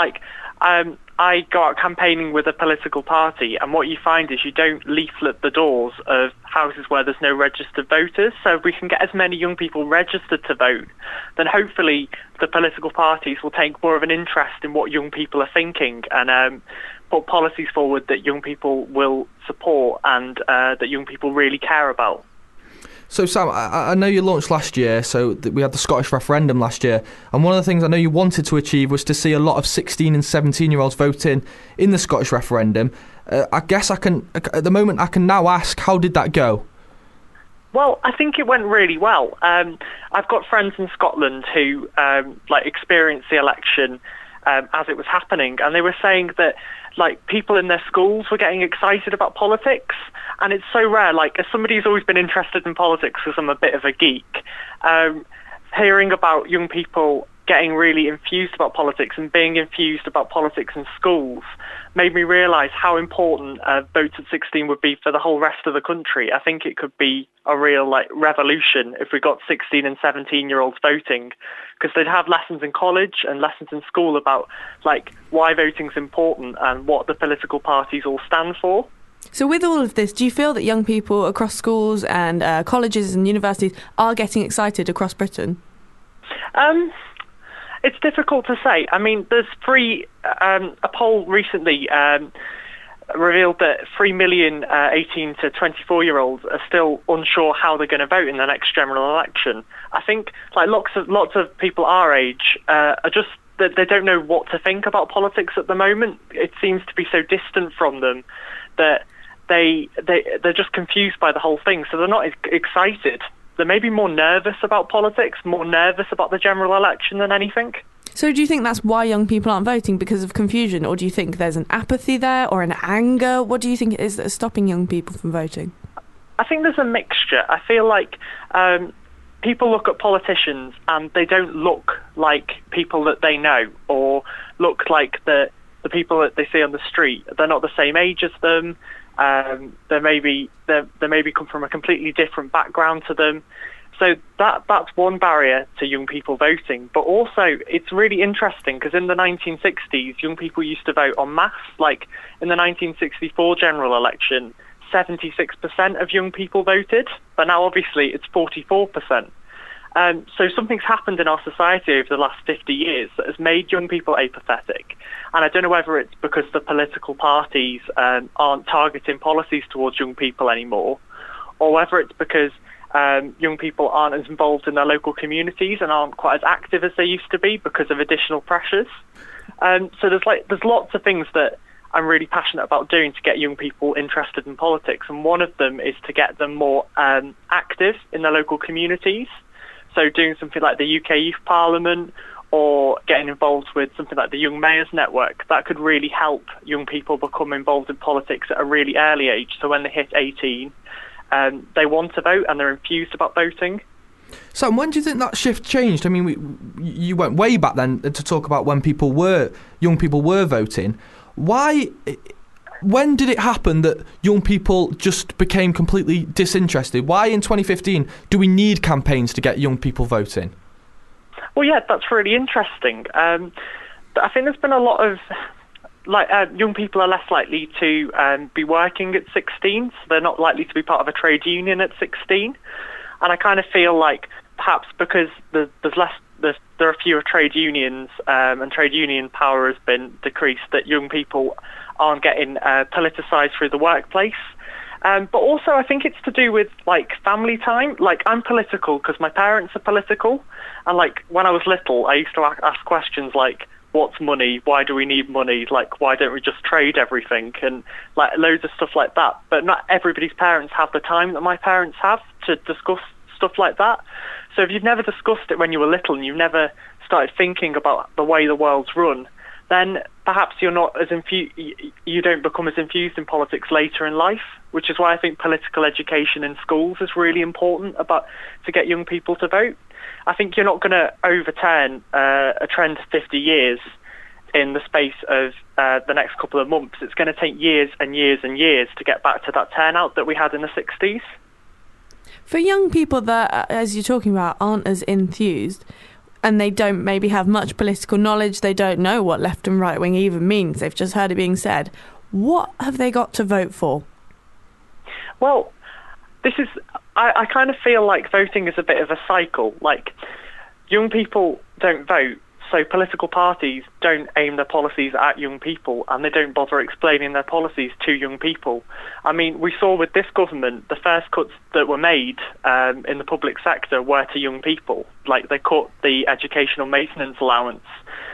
I go out campaigning with a political party, and what you find is you don't leaflet the doors of houses where there's no registered voters. So if we can get as many young people registered to vote, then hopefully the political parties will take more of an interest in what young people are thinking and put policies forward that young people will support and that young people really care about. So, Sam, I know you launched last year, so we had the Scottish referendum last year, and one of the things I know you wanted to achieve was to see a lot of 16 and 17-year-olds voting in the Scottish referendum. I guess at the moment, I can now ask, how did that go? Well, I think it went really well. I've got friends in Scotland who experienced the election as it was happening, and they were saying that people in their schools were getting excited about politics, and it's so rare. As somebody who's always been interested in politics because I'm a bit of a geek, hearing about young people getting really infused about politics and being infused about politics in schools made me realise how important votes at 16 would be for the whole rest of the country. I think it could be a real revolution if we got 16 and 17-year-olds voting, because they'd have lessons in college and lessons in school about why voting's important and what the political parties all stand for. So with all of this, do you feel that young people across schools and colleges and universities are getting excited across Britain? It's difficult to say. I mean, there's a poll recently revealed that 3 million 18 to 24-year-olds are still unsure how they're going to vote in the next general election. I think lots of people our age are just that they don't know what to think about politics at the moment. It seems to be so distant from them that they're just confused by the whole thing, so they're not excited. They're maybe more nervous about politics, more nervous about the general election than anything. So do you think that's why young people aren't voting, because of confusion, or do you think there's an apathy there or an anger? What do you think it is that's stopping young people from voting? I think there's a mixture. I feel like people look at politicians and they don't look like people that they know or look like the people that they see on the street. They're not the same age as them. They maybe come from a completely different background to them. So that's one barrier to young people voting. But also, it's really interesting because in the 1960s, young people used to vote en masse. In the 1964 general election, 76% of young people voted, but now obviously it's 44%. So something's happened in our society over the last 50 years that has made young people apathetic. And I don't know whether it's because the political parties aren't targeting policies towards young people anymore, or whether it's because young people aren't as involved in their local communities and aren't quite as active as they used to be because of additional pressures. So there's lots of things that I'm really passionate about doing to get young people interested in politics, and one of them is to get them more active in their local communities. So doing something like the UK Youth Parliament or getting involved with something like the Young Mayors Network, that could really help young people become involved in politics at a really early age. So when they hit 18, they want to vote and they're infused about voting. Sam, when do you think that shift changed? I mean, you went way back then to talk about when young people were voting. Why When did it happen that young people just became completely disinterested? Why in 2015 do we need campaigns to get young people voting? Well, yeah, that's really interesting. I think there's been a lot of young people are less likely to be working at 16, so they're not likely to be part of a trade union at 16. And I kind of feel like perhaps because there are fewer trade unions and trade union power has been decreased, that young people aren't getting politicised through the workplace. But also I think it's to do with like family time. Like I'm political because my parents are political, and like when I was little I used to ask questions like, what's money? Why do we need money? Like, why don't we just trade everything? And like loads of stuff like that. But not everybody's parents have the time that my parents have to discuss stuff like that. So if you've never discussed it when you were little and you've never started thinking about the way the world's run, then perhaps you're not as you don't become as infused in politics later in life, which is why I think political education in schools is really important to get young people to vote. I think you're not going to overturn a trend of 50 years in the space of the next couple of months. It's going to take years and years and years to get back to that turnout that we had in the 60s. For young people that, as you're talking about, aren't as enthused, and they don't maybe have much political knowledge, they don't know what left and right wing even means, they've just heard it being said, what have they got to vote for? Well, I kind of feel like voting is a bit of a cycle. Like, young people don't vote, so political parties don't aim their policies at young people, and they don't bother explaining their policies to young people. I mean, we saw with this government, the first cuts that were made in the public sector were to young people. Like, they cut the educational maintenance allowance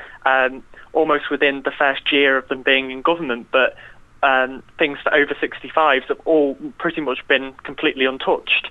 almost within the first year of them being in government, but things for over 65s have all pretty much been completely untouched.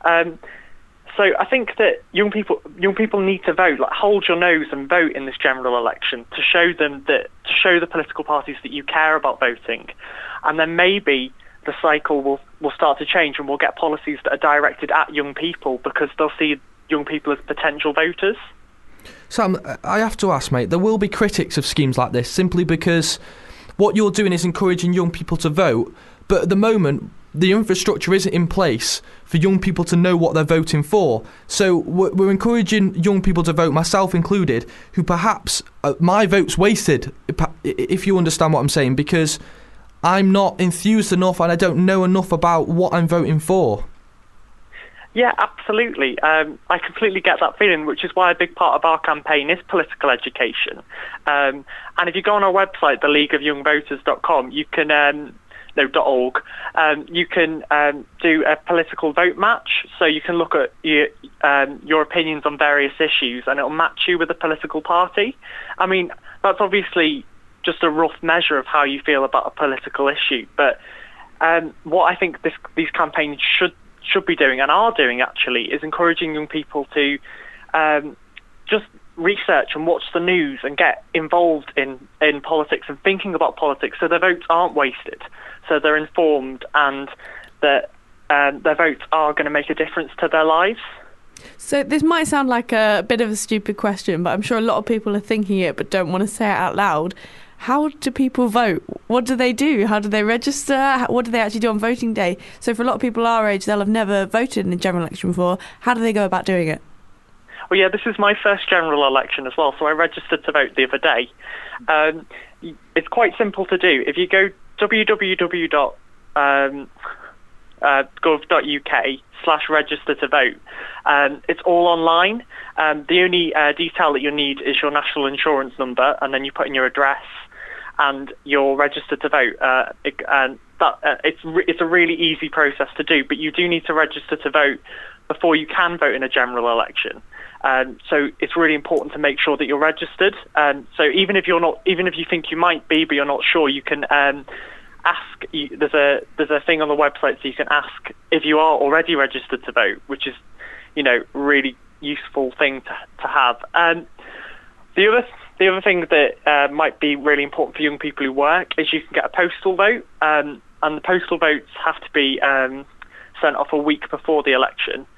So I think that young people need to vote. Like, hold your nose and vote in this general election to show the political parties that you care about voting, and then maybe the cycle will start to change and we'll get policies that are directed at young people because they'll see young people as potential voters. Sam, I have to ask, mate, there will be critics of schemes like this simply because what you're doing is encouraging young people to vote, but at the moment the infrastructure isn't in place for young people to know what they're voting for. So we're encouraging young people to vote, myself included, who perhaps my vote's wasted, if you understand what I'm saying, because I'm not enthused enough and I don't know enough about what I'm voting for. Yeah, absolutely. I completely get that feeling, which is why a big part of our campaign is political education. And if you go on our website, theleagueofyoungvoters.com, you can .org, you can do a political vote match, so you can look at your opinions on various issues and it'll match you with a political party. I mean, that's obviously just a rough measure of how you feel about a political issue, but what I think these campaigns should be doing, and are doing actually, is encouraging young people to just research and watch the news and get involved in politics and thinking about politics, so their votes aren't wasted, so they're informed and that their votes are going to make a difference to their lives. So this might sound like a bit of a stupid question, but I'm sure a lot of people are thinking it but don't want to say it out loud. How do people vote? What do they do? How do they register? What do they actually do on voting day? So for a lot of people our age, they'll have never voted in a general election before. How do they go about doing it? Well, yeah, this is my first general election as well, so I registered to vote the other day. It's quite simple to do. If you go www.gov.uk/register to vote, it's all online. The only detail that you'll need is your national insurance number, and then you put in your address, and you're registered to vote. It's a really easy process to do, but you do need to register to vote before you can vote in a general election. So it's really important to make sure that you're registered. So even if you think you might be, but you're not sure, you can ask. There's a thing on the website, so you can ask if you are already registered to vote, which is, really useful thing to have. The other thing that might be really important for young people who work is you can get a postal vote, and the postal votes have to be sent off a week before the election.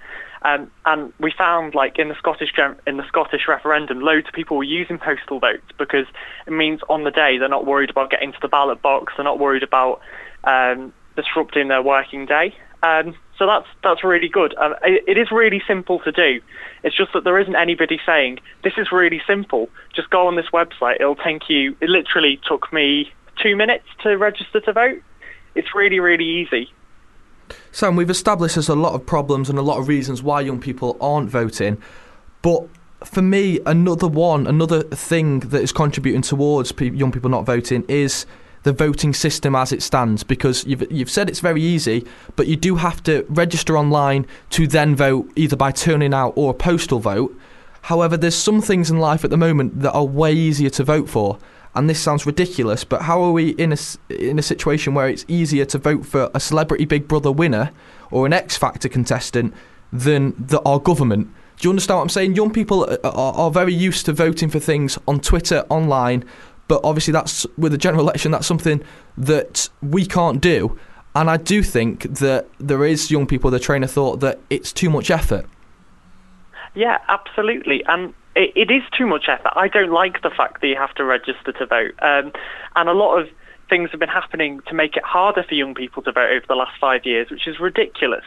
And we found, like, in the Scottish referendum, loads of people were using postal votes because it means on the day they're not worried about getting to the ballot box, they're not worried about disrupting their working day. So that's really good. It is really simple to do. It's just that there isn't anybody saying, this is really simple, just go on this website, it literally took me 2 minutes to register to vote. It's really, really easy. Sam, we've established there's a lot of problems and a lot of reasons why young people aren't voting, but for me, another thing that is contributing towards young people not voting is the voting system as it stands, because you've said it's very easy, but you do have to register online to then vote either by turning out or a postal vote. However, there's some things in life at the moment that are way easier to vote for, and this sounds ridiculous, but how are we in a situation where it's easier to vote for a Celebrity Big Brother winner or an X Factor contestant than our government? Do you understand what I'm saying? Young people are very used to voting for things on Twitter, online, but obviously that's, with the general election, that's something that we can't do. And I do think that there is young people, the train of thought, that it's too much effort. Yeah, absolutely. And it is too much effort. I don't like the fact that you have to register to vote. And a lot of things have been happening to make it harder for young people to vote over the last 5 years, which is ridiculous.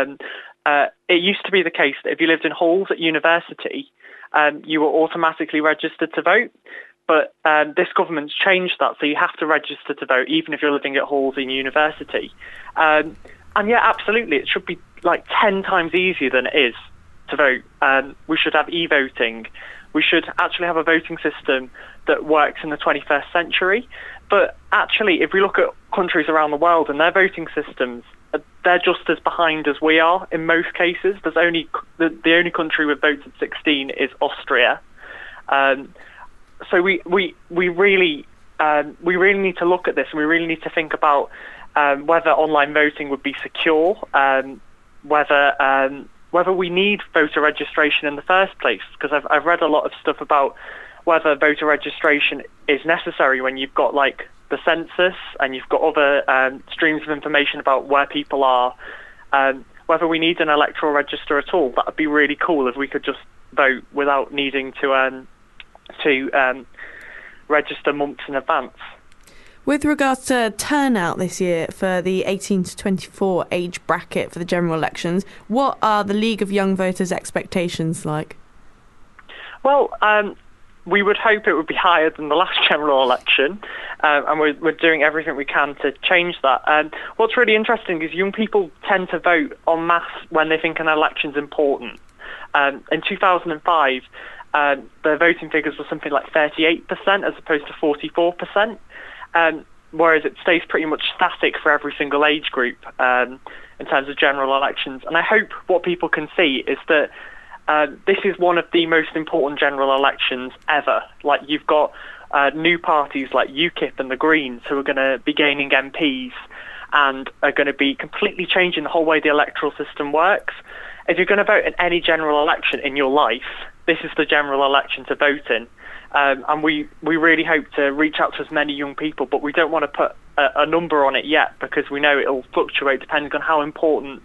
It used to be the case that if you lived in halls at university, you were automatically registered to vote. But this government's changed that, so you have to register to vote, even if you're living at halls in university. And yeah, absolutely, it should be like 10 times easier than it is to vote. We should have e-voting. We should actually have a voting system that works in the 21st century. But actually, if we look at countries around the world and their voting systems, they're just as behind as we are in most cases. There's only the only country with votes at 16 is Austria. So we really need to look at this, and we really need to think about whether online voting would be secure, whether we need voter registration in the first place. Because I've read a lot of stuff about whether voter registration is necessary when you've got like the census and you've got other streams of information about where people are. Whether we need an electoral register at all, that would be really cool if we could just vote without needing to register months in advance. With regards to turnout this year for the 18 to 24 age bracket for the general elections, what are the League of Young Voters' expectations like? Well, we would hope it would be higher than the last general election, and we're doing everything we can to change that. What's really interesting is young people tend to vote en masse when they think an election's important. In 2005, the voting figures were something like 38% as opposed to 44%, whereas it stays pretty much static for every single age group in terms of general elections. And I hope what people can see is that this is one of the most important general elections ever. Like, you've got new parties like UKIP and the Greens who are going to be gaining MPs and are going to be completely changing the whole way the electoral system works. If you're going to vote in any general election in your life, this is the general election to vote in. And we really hope to reach out to as many young people, but we don't want to put a number on it yet because we know it'll fluctuate depending on how important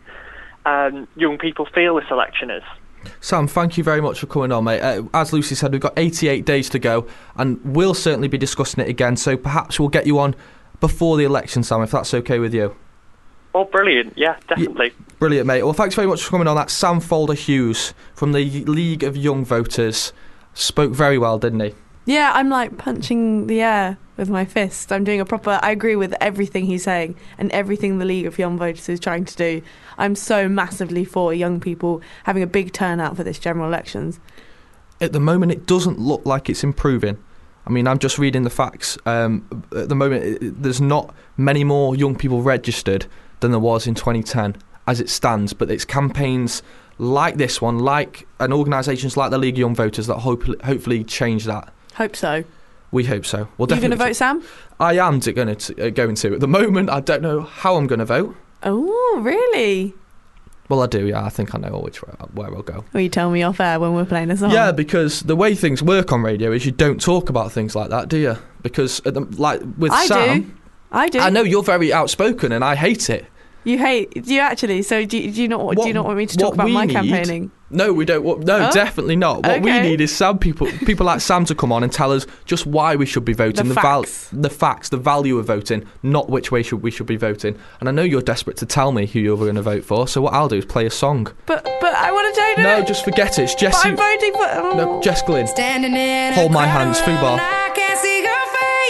young people feel this election is. Sam, thank you very much for coming on, mate. As Lucy said, we've got 88 days to go, and we'll certainly be discussing it again, so perhaps we'll get you on before the election, Sam, if that's okay with you. Oh, brilliant. Yeah, definitely. Yeah, brilliant, mate. Well, thanks very much for coming on. That's Sam Folder-Hughes from the League of Young Voters. Spoke very well, didn't he? Yeah, I'm like punching the air with my fist. I'm doing I agree with everything he's saying and everything the League of Young Voters is trying to do. I'm so massively for young people having a big turnout for this general elections. At the moment, it doesn't look like it's improving. I mean, I'm just reading the facts. At the moment, there's not many more young people registered than there was in 2010 as it stands, but it's campaigns like this one, like and organisations like the League of Young Voters that hopefully change that. Hope so. We hope so. Well, you going to vote, Sam? I am going to. At the moment, I don't know how I'm going to vote. Oh, really? Well, I do, yeah. I think I know where I'll go. Will you tell me off air when we're playing a song? Yeah, because the way things work on radio is you don't talk about things like that, do you? Because, Sam... I do. I know you're very outspoken and I hate it. You hate? Do you actually? So do you not want me to talk about my campaigning? No, we don't. Definitely not. What we need is people like Sam to come on and tell us just why we should be voting. The facts, the value of voting, not which way we should be voting. And I know you're desperate to tell me who you're going to vote for. So what I'll do is play a song. But I want to do it. No, just forget it. It's Jessie. But I'm voting for. No, Jess Glynn. Standing in Hold My Hands, Fubar. I can't see your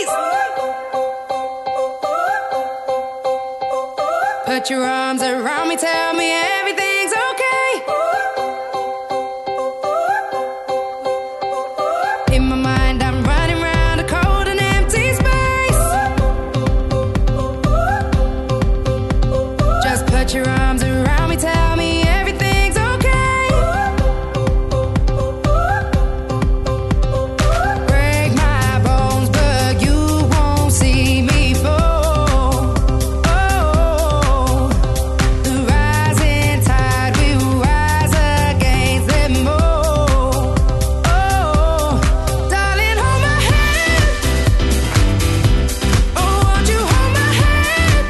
face. Put your arms around me, tell me everything's okay. In my mind, I'm running round a cold and empty space. Just put your arms around me, tell me everything's okay. Break my bones, but you won't see me fall. Oh, the rising tide will rise against them all. Oh, darling, hold my hand. Oh, won't you hold my hand?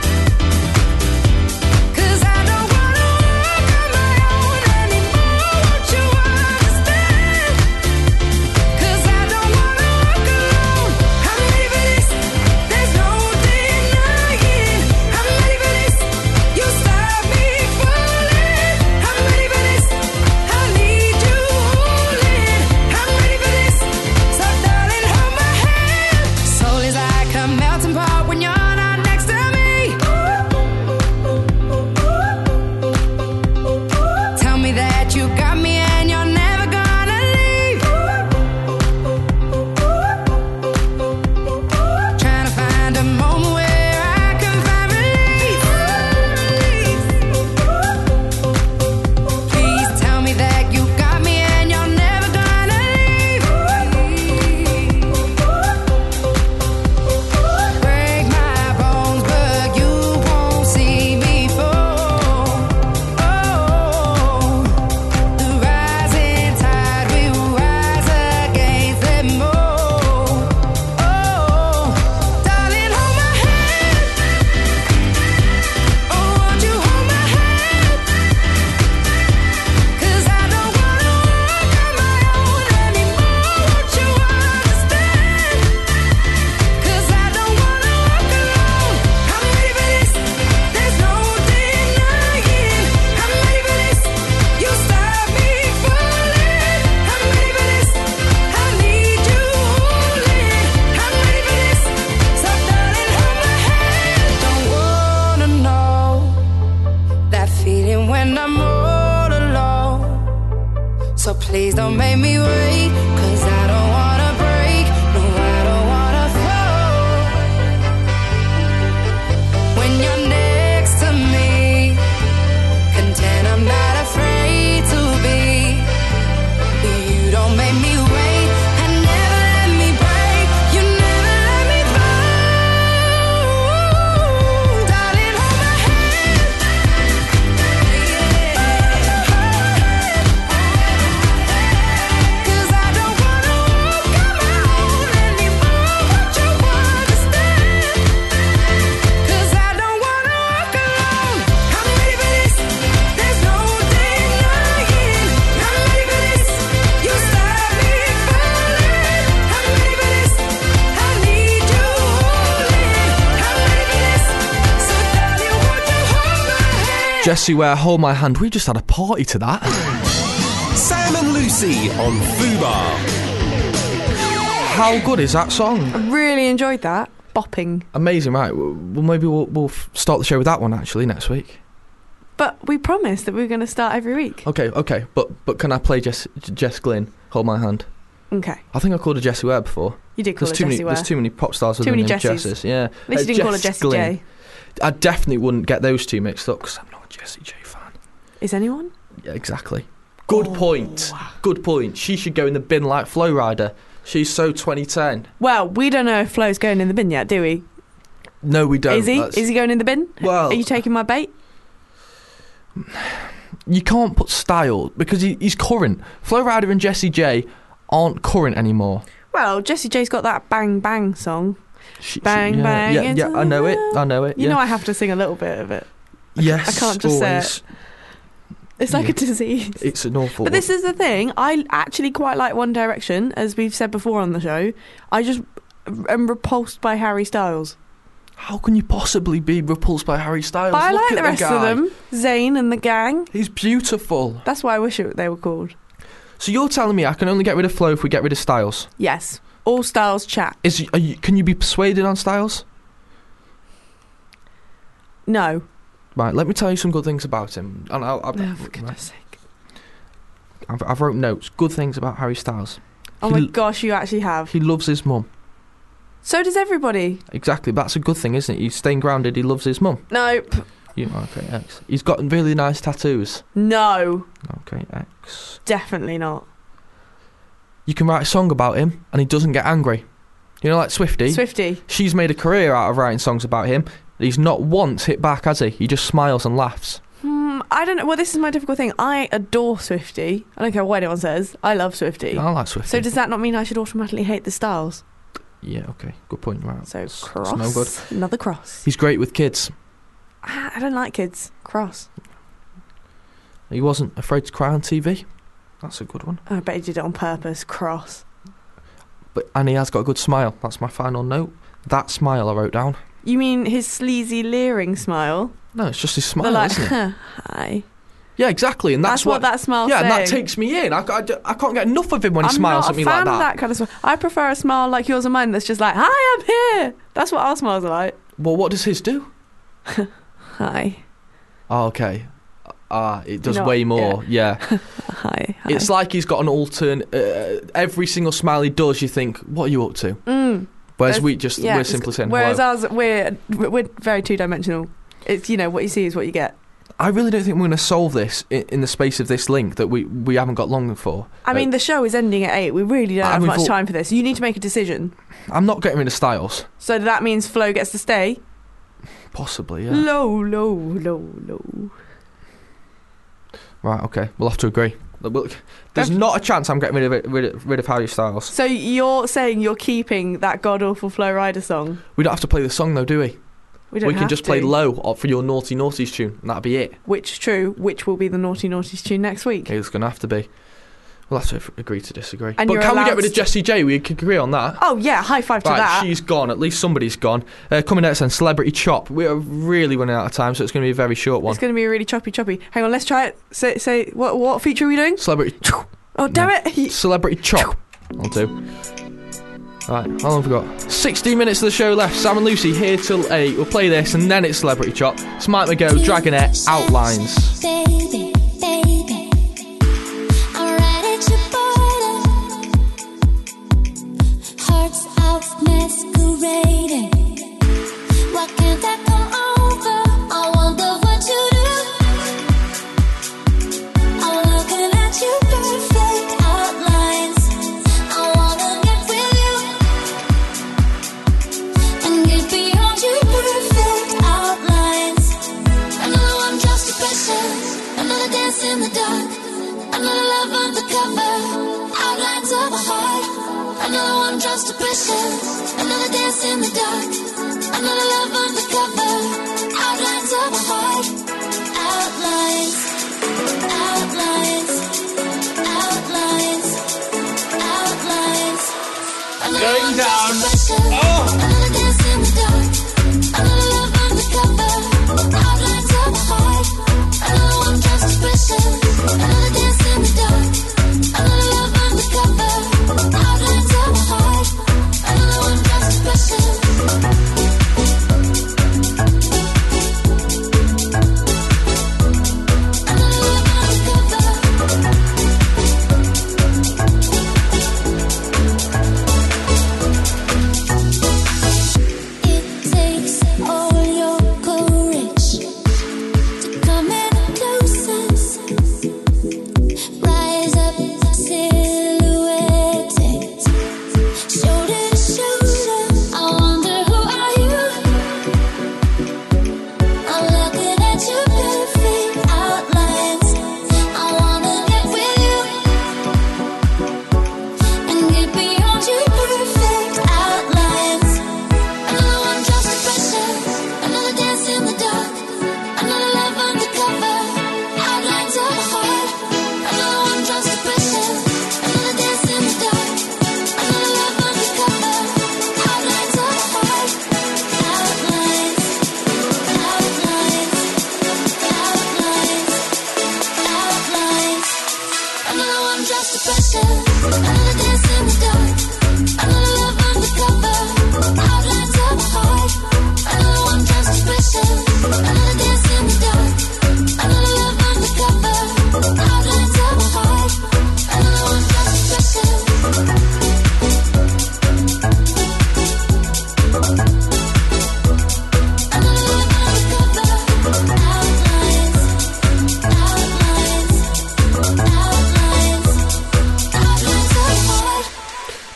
'Cause I don't wanna walk on my own anymore. Won't you understand? 'Cause I don't wanna walk alone. I'm ready for this. There's no denying. I'm ready for this. You stop me falling. I'm ready for this. I need you holding. I'm ready for this. So darling, hold my hand. Soul is like a melting pot when you're not next to me. Tell me that you got me and you're never gonna leave. Trying to find a moment where I can find relief. Please tell me that you got me and you're never gonna leave. Break my bones, but you won't see me fall. Oh, the rising tide will rise against them all. Oh, darling, hold my hand. Oh, won't you hold my hand? 'Cause I don't wanna walk on my own anymore. Won't you understand? 'Cause I don't wanna walk alone. I'm ready for this. There's no denying. I'm ready for this. You stop me falling. I'm ready for this. I need you holding. I'm ready for this. So darling, hold my hand. Don't wanna know that feeling when I'm all alone. So please don't make me wait, 'cause I don't wanna break. No, I don't wanna fall. When you're next to me, content I'm not afraid to be. You don't make me wait and never let me break. You never let me fall. Darling, hold my hand. 'Cause I don't wanna walk on my own anymore. Won't you understand? 'Cause I don't wanna walk alone. I'm ready for this. There's no denying. I'm ready for this. You stop me falling. I'm ready for this. I need you holding. I'm ready for this. So darling, won't you hold my hand? Jessie Ware, Hold My Hand. We just had a party to that. Sam and Lucy on Fubar. How good is that song? I really enjoyed that. Bopping. Amazing, right? Well, maybe we'll start the show with that one actually next week. But we promised that we were going to start every week. Okay. But can I play Jess Glynn, Hold My Hand? Okay. I think I called her Jessie Ware before. You did call her Jessie Ware. There's too many pop stars with Too the many name Jessies. Jesses. Yeah. At least you didn't call her Jessie Glynn. J. I definitely wouldn't get those two mixed up because I'm not a Jessie J fan. Is anyone? Yeah, exactly. Good point. Good point. She should go in the bin like Flo Rida. She's so 2010. Well, we don't know if Flo's going in the bin yet, do we? No, we don't. Is he? Is he going in the bin? Well, are you taking my bait? You can't put style because he's current. Flo Rida and Jessie J aren't current anymore. Well, Jessie J's got that Bang Bang song. Bang yeah, Bang. Yeah, I know it. You know I have to sing a little bit of it. Yes, I can't just say always. it. It's like Yeah. a disease. It's an awful But one. this is the thing. I actually quite like One Direction, as we've said before on the show. I just am repulsed by Harry Styles. How can you possibly be repulsed by Harry Styles? But I Look like at the rest guy. of them. Zayn and the gang. He's beautiful. That's why I wish they were called. So you're telling me I can only get rid of Flo if we get rid of Styles? Yes. All Styles chat. Can you be persuaded on Styles? No. Right, let me tell you some good things about him. And For goodness sake. I've wrote notes. Good things about Harry Styles. Oh my gosh, you actually have. He loves his mum. So does everybody. Exactly, that's a good thing, isn't it? He's staying grounded. He loves his mum. Nope. Okay, X. He's got really nice tattoos. No. Okay, X. Definitely not. You can write a song about him and he doesn't get angry. You know, like Swiftie? Swiftie. She's made a career out of writing songs about him. He's not once hit back, has he? He just smiles and laughs. I don't know. Well, this is my difficult thing. I adore Swiftie. I don't care what anyone says. I love Swiftie. I like Swiftie. So does that not mean I should automatically hate the Styles? Yeah, okay. Good point. Right. So That's cross. no good. Another cross. He's great with kids. I don't like kids. Cross. He wasn't afraid to cry on TV. That's a good one. I bet he did it on purpose. Cross. And he has got a good smile. That's my final note. That smile I wrote down. You mean his sleazy, leering smile? No, it's just his smile, They're like, isn't it? hi. Yeah, exactly. And that's what that smile's Yeah, and that saying. takes me in. I can't get enough of him when he smiles at me like I'm not a fan that. of that kind of smile. I prefer a smile like yours and mine that's just like, hi, I'm here. That's what our smiles are like. Well, what does his do? Hi. Oh, okay. It does No, way more. Yeah. Hi. It's like he's got an alternate. Every single smile he does, you think, what are you up to? Whereas we're simply saying Whereas hello. ours, we're very two-dimensional. It's, what you see is what you get. I really don't think we're going to solve this in the space of this link that we haven't got long for. I mean, the show is ending at 8. We really don't have we've much all- time for this. You need to make a decision. I'm not getting rid of Styles. So that means Flo gets to stay. Possibly, yeah. Low. Right, okay. We'll have to agree. There's not a chance I'm getting rid of Harry Styles. So you're saying you're keeping that god-awful Flo Rida song? We don't have to play the song, though, do we? We don't can have just to. play Low for your Naughty Naughties tune, and that'll be it. Which will be the Naughty Naughties tune next week. It's going to have to be. We'll have to agree to disagree. And but you're can we allowed get rid of to- Jessie J? We can agree on that. Oh yeah, high five to Right, that. she's gone. At least somebody's gone. Coming next then, Celebrity Chop. We are really running out of time, so it's going to be a very short one. It's going to be really choppy. Hang on, let's try it. Say what feature are we doing? Celebrity. Oh damn it! Celebrity Chop. I'll do. Right, how long have we got? 16 minutes of the show left. Sam and Lucy here till 8. We'll play this and then it's Celebrity Chop. It's Mike McGo, Dragonette, Outlines. Baby, I'm ready to border. Hearts out masquerading. Why can't I come over? I wonder what you do. I'm looking at you, perfect outlines. I wanna get with you and get beyond you, perfect outlines. I know I'm just a person, another dance in the dark, another love undercover, outlines of a heart. I know I'm just a person, another dance in the dark, another love undercover, outlines of a heart. Outlines, outlines, outlines, outlines. Going down. Another dance in the dark, another love undercover, outlines of a heart. I know I'm just a person, another dance in the dark, another love undercover, outlines of a heart. I know I'm just a person.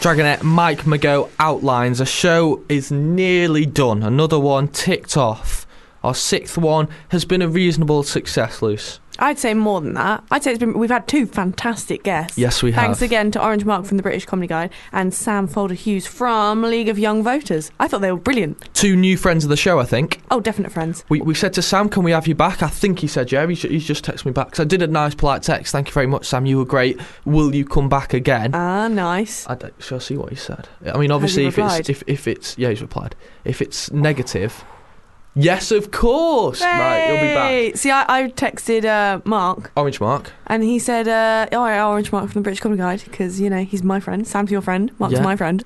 Dragonette Mike Mago outlines a show is nearly done. Another one ticked off. Our 6th one has been a reasonable success, Luce. I'd say more than that. I'd say we've had 2 fantastic guests. Yes, we have. Thanks again to Orange Mark from the British Comedy Guide and Sam Folder Hughes from League of Young Voters. I thought they were brilliant. 2 new friends of the show, I think. Oh, definite friends. We said to Sam, can we have you back? I think he said, yeah. He's just texted me back. So I did a nice, polite text. Thank you very much, Sam. You were great. Will you come back again? Ah, nice. Shall I see what he said? I mean, obviously, Has he replied? if it's yeah, he's replied. If it's negative, yes, of course. Right, you'll be back. See, I texted Mark. Orange Mark. And he said, Orange Mark from the British Comedy Guide, because, you know, he's my friend. Sam's your friend. Mark's Yeah. my friend.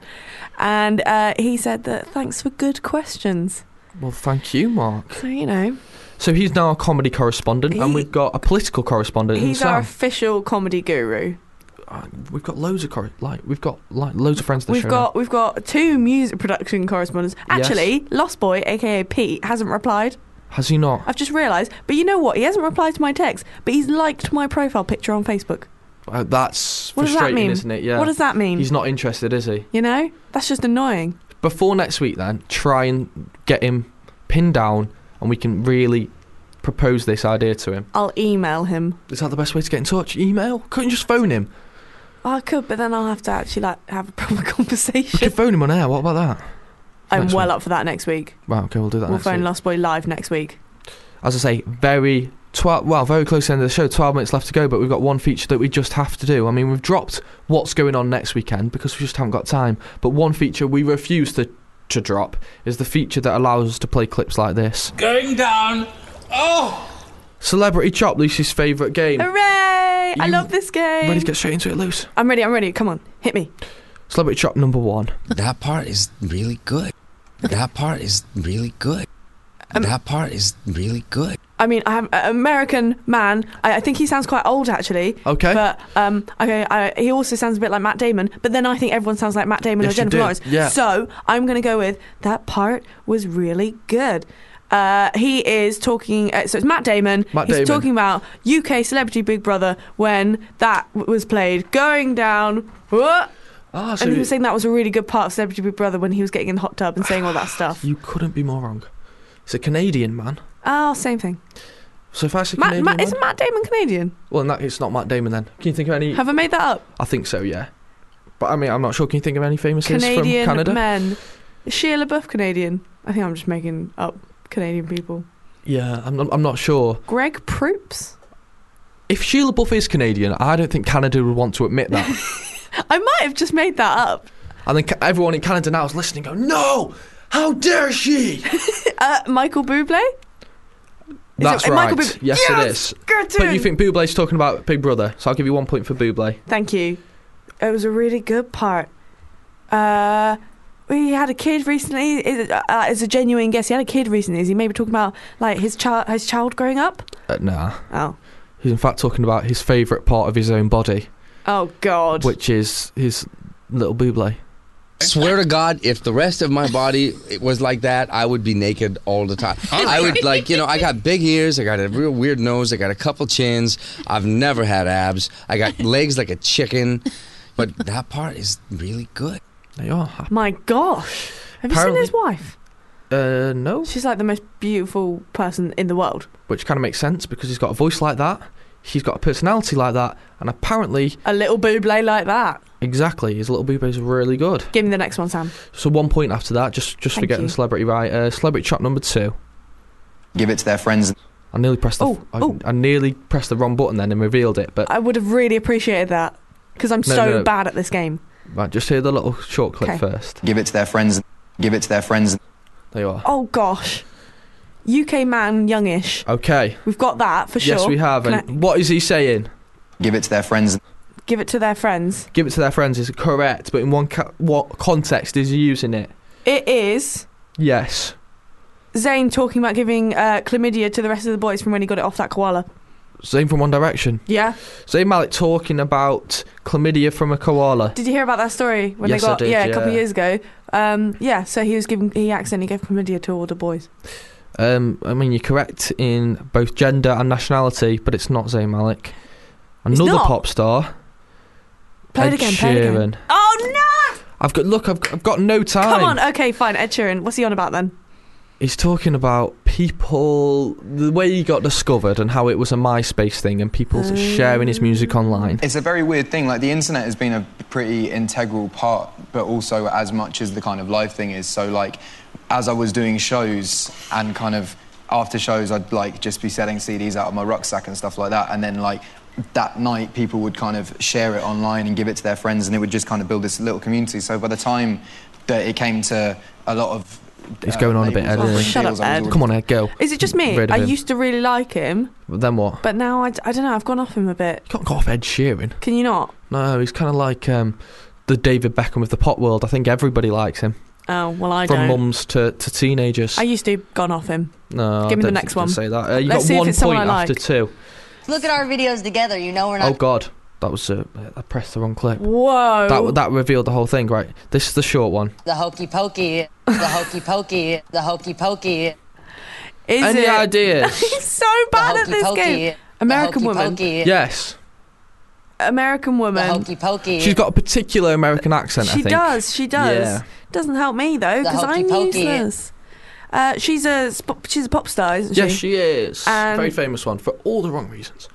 And he said that thanks for good questions. Well, thank you, Mark. So, you know. So he's now a comedy correspondent, and we've got a political correspondent. He's in our Sam. official comedy guru. We've got loads of loads of friends. To the show We've got 2 music production correspondents. Actually, Lost Boy, aka Pete, hasn't replied. Has he not? I've just realised. But you know what? He hasn't replied to my text, but he's liked my profile picture on Facebook. That's What does that frustrating, mean? isn't it? Yeah. What does that mean? He's not interested, is he? You know? That's just annoying. Before next week, then, try and get him pinned down, and we can really propose this idea to him. I'll email him. Is that the best way to get in touch? Email? Couldn't you just phone him? I could, but then I'll have to actually have a proper We conversation. could phone him on air. What about that? I'm Next well week. up for that next week. Right, okay, we'll do that We'll next phone week. Lost Boy live next week. As I say, very close to the end of the show. 12 minutes left to go, but we've got one feature that we just have to do. I mean, we've dropped what's going on next weekend because we just haven't got time. But one feature we refuse to drop is the feature that allows us to play clips like this. Going down. Oh! Celebrity Chop, Lucy's favourite game. Hooray! I love this game. Ready to get straight into it, Luce? I'm ready. Come on, hit me. Celebrity Chop number 1. That part is really good. That part is really good. That part is really good. I mean, I have an American man. I think he sounds quite old, actually. Okay. But he also sounds a bit like Matt Damon. But then I think everyone sounds like Matt Damon Yes, or Jennifer you do. Lawrence. Yeah. So I'm going to go with that part was really good. He is talking. So it's Matt Damon. He's talking about UK Celebrity Big Brother when that was played, going down. What? Ah, so and he was saying that was a really good part of Celebrity Big Brother when he was getting in the hot tub and saying all that stuff. You couldn't be more wrong. It's a Canadian man. Oh, same thing. So if I say Canadian man, isn't Matt Damon Canadian? Well, it's not Matt Damon then. Can you think of any? Have I made that up? I think so, yeah. But I mean, I'm not sure. Can you think of any famous Canadian from Canada? men. Is Shia LaBeouf Canadian? I think I'm just making up Canadian people. Yeah, I'm not sure. Greg Proops? If Shia LaBeouf is Canadian, I don't think Canada would want to admit that. I might have just made that up. I think everyone in Canada now is listening going, no! How dare she? Michael Bublé? That's it right. Michael Bublé? Yes, Yes! it is. Get But in! you think Bublé's talking about Big Brother, so I'll give you 1 point for Bublé. Thank you. It was a really good part. We had a kid recently. As a genuine guess, he had a kid recently. Is he maybe talking about like his child growing up? Nah. Oh. He's in fact talking about his favourite part of his own body. Oh God. Which is his little Bublé. Swear to God, if the rest of my body was like that, I would be naked all the time. I would I got big ears, I got a real weird nose, I got a couple chins, I've never had abs, I got legs like a chicken, but that part is really good. They are. My gosh. Have you seen his wife? No. She's like the most beautiful person in the world. Which kind of makes sense because he's got a voice like that, he's got a personality like that, and apparently... A little Bublé like that. Exactly, his little Bublé really good. Give me the next one, Sam. So 1 point after that, just for Thank getting you. the celebrity right. Celebrity Chop number 2. Give it to their friends. I nearly pressed I nearly pressed the wrong button then and revealed it, but... I would have really appreciated that because I'm so bad at this game. Right, just hear the little short clip Okay. first. Give it to their friends. Give it to their friends. There you are. Oh gosh. UK man, youngish. Okay. We've got that for sure. Yes, we have. Can And what is he saying? Give it to their friends. Give it to their friends. Give it to their friends is correct, but in what context is he using it? It is Yes. Zayn talking about giving chlamydia to the rest of the boys from when he got it off that koala. Zayn from One Direction. Yeah. Zayn Malik talking about chlamydia from a koala. Did you hear about that story when Yes, they got I did, a couple yeah. of years ago? So he accidentally gave chlamydia to all the boys. I mean, you're correct in both gender and nationality, but it's not Zayn Malik. It's Another not? pop star. Play it Ed again. Play it Sheeran. again. Oh no! I've got no time. Come on, okay, fine. Ed Sheeran, what's he on about then? He's talking about people, the way he got discovered and how it was a MySpace thing and people sharing his music online. It's a very weird thing. Like, the internet has been a pretty integral part, but also as much as the kind of live thing is. So, like, as I was doing shows and kind of after shows, I'd, like, just be selling CDs out of my rucksack and stuff like that. And then, like, that night, people would kind of share it online and give it to their friends, and it would just kind of build this little community. So by the time that it came to a lot of... It's going on a bit, Ed. Shut up, Ed. Come on, Ed, go. Is it just me? Rid of I him. used to really like him, But then what? but now I don't know, I've gone off him a bit. You can't go off Ed Sheeran. Can you not? No, he's kind of like the David Beckham of the pop world. I think everybody likes him. Oh, well, I From don't. mums to teenagers. I used to have gone off him. No, Give me I the don't next think you one. can say that. You Let's got see if 1 it's someone point I after like. 2. Look at our videos together. You know we're not. Oh God, that was I pressed the wrong clip. Whoa. That revealed the whole thing, right? This is the short one. The hokey pokey. The hokey pokey. The hokey pokey. Is Any it? ideas? He's so bad at this game. American woman. Yes. American woman. Hokey pokey. She's got a particular American accent, I She think. does. She does. Yeah. Doesn't help me though, The because I'm hokey-pokey. useless. She's a pop star, isn't she? Yes, she is. And- Very famous one for all the wrong reasons.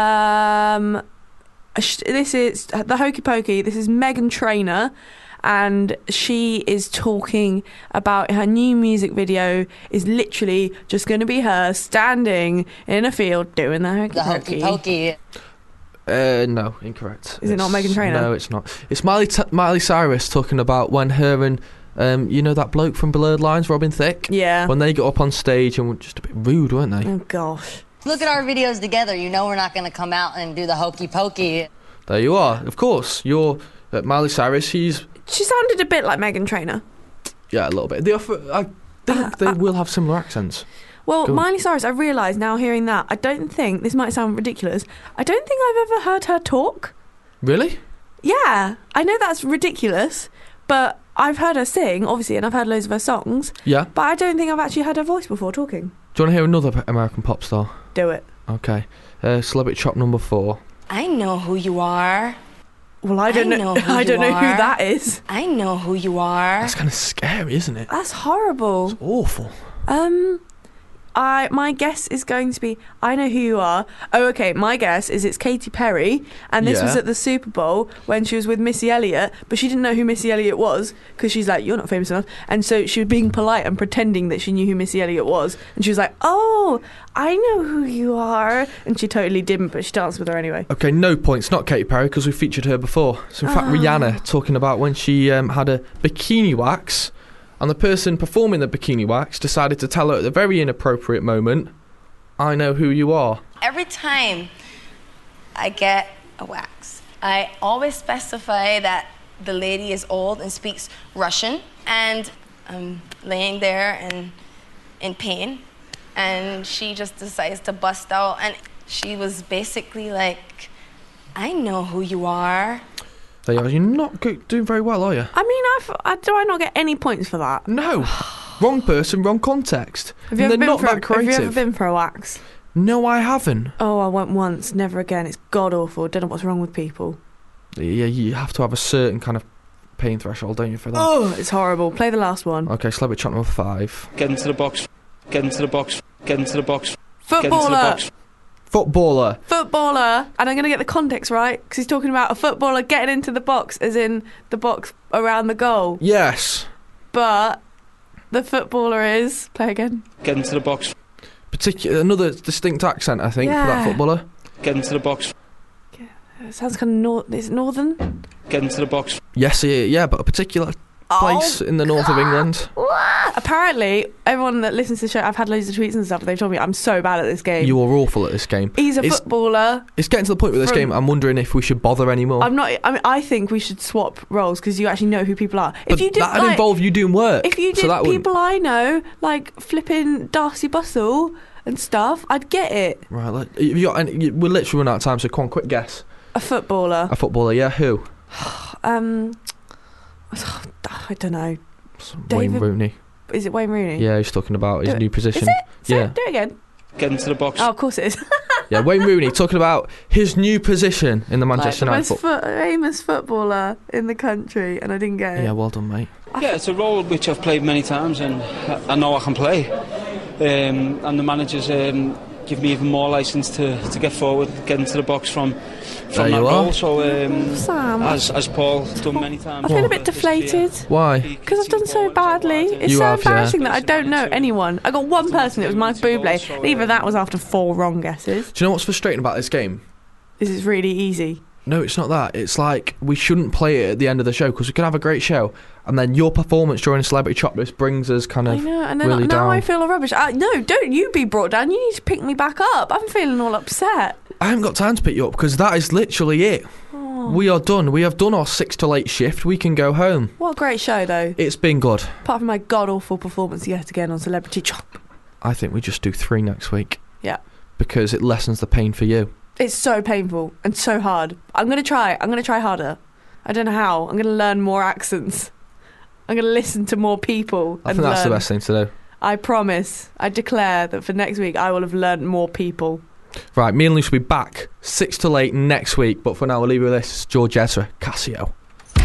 This is the Hokey Pokey. This is Meghan Trainor, and she is talking about her new music video is literally just going to be her standing in a field doing the Hokey The hokey Pokey. pokey. No, incorrect. Is it not Meghan Trainor? No, it's not. It's Miley Cyrus talking about when her and you know that bloke from Blurred Lines, Robin Thicke? Yeah. When they got up on stage and were just a bit rude, weren't they? Oh gosh. Look at our videos together. You know we're not going to come out and do the hokey pokey. There you are. Of course, you're Miley Cyrus. She sounded a bit like Meghan Trainor. Yeah, a little bit. I think they will have similar accents. Well, Go on. Miley Cyrus, I realise now hearing that, I don't think, this might sound ridiculous, I don't think I've ever heard her talk. Really? Yeah, I know that's ridiculous, but I've heard her sing, obviously, and I've heard loads of her songs, Yeah. but I don't think I've actually heard her voice before talking. Do you want to hear another American pop star? Do it. Okay. Celebrity Chop number 4. I know who you are. Well, I don't know. I don't know who that is. I know who you are. That's kind of scary, isn't it? That's horrible. It's awful. My guess is going to be, I know who you are. Oh, okay, my guess is it's Katy Perry, and this was Yeah. at the Super Bowl when she was with Missy Elliott, but she didn't know who Missy Elliott was, because she's like, you're not famous enough, and so she was being polite and pretending that she knew who Missy Elliott was, and she was like, oh, I know who you are, and she totally didn't, but she danced with her anyway. Okay, no points. Not Katy Perry, because we featured her before. So, in fact, Rihanna talking about when she had a bikini wax, and the person performing the bikini wax decided to tell her at a very inappropriate moment, I know who you are. Every time I get a wax, I always specify that the lady is old and speaks Russian, and I'm laying there and in pain, and she just decides to bust out, and she was basically like, I know who you are. There you are. You're not doing very well, are you? I mean, do I not get any points for that? No. Wrong person, wrong context. Have you, And ever they're been not for, that have creative. you ever been for a wax? No, I haven't. Oh, I went once, never again. It's god awful. Don't know what's wrong with people. Yeah, you have to have a certain kind of pain threshold, don't you, for that? Oh, it's horrible. Play the last one. Okay, Celebrity Chop number 5. Get into the box. Get into the box. Get into the box. Footballer. Footballer. Footballer. And I'm going to get the context right, because he's talking about a footballer getting into the box, as in the box around the goal. Yes. But the footballer is... Play again. Get into the box. Another distinct accent, I think, for that Yeah. footballer. Get into the box. It sounds kind of... Is it northern? Get into the box. Yes, yeah, but a particular place in the north of England. Apparently, everyone that listens to the show, I've had loads of tweets and stuff, they've told me I'm so bad at this game. You are awful at this game. He's a footballer. It's getting to the point with this from- game, I'm wondering if we should bother anymore. I think we should swap roles, because you actually know who people are. But that'd involve you doing work. If you so did that wouldn't- people I know, like flipping Darcy Bustle and stuff, I'd get it. Right, we're literally running out of time, so come on, quick guess. A footballer. A footballer, yeah, who? I don't know. Wayne Rooney. Is it Wayne Rooney? Yeah, he's talking about his Do new it. position. Is it? Yeah. Do it again. Get into the box. Oh, of course it is. Yeah, Wayne Rooney talking about his new position in the Manchester the United most famous footballer in the country, and I didn't get it. Yeah, well done, mate. Yeah, it's a role which I've played many times and I know I can play. And the managers give me even more licence to get forward, get into the box from There that you role. are. So, Sam, as Paul's done many times. I feel a bit deflated. Why? Because I've done so badly. It's You so have, yeah. embarrassing that I don't know anyone. I got one person, it was Mike Bublé, and even that was after 4 wrong guesses. Do you know what's frustrating about this game? This is really easy. No, it's not that. It's like we shouldn't play it at the end of the show because we can have a great show, and then your performance during Celebrity Chop List brings us kind of I know, and then really now down. I feel rubbish. No, don't you be brought down. You need to pick me back up. I'm feeling all upset. I haven't got time to pick you up because that is literally it. Oh. We are done. We have done our 6 to 8 shift. We can go home. What a great show, though. It's been good. Apart from my god-awful performance yet again on Celebrity Chop. I think we just do 3 next week Yeah. because it lessens the pain for you. It's so painful and so hard. I'm going to try. I'm going to try harder. I don't know how. I'm going to learn more accents. I'm going to listen to more people. I and think that's the learn. best thing to do. I promise. I declare that for next week I will have learned more people. Right, me and Luce will be back 6 to 8 next week, but for now we'll leave you with this. George Ezra, Casio.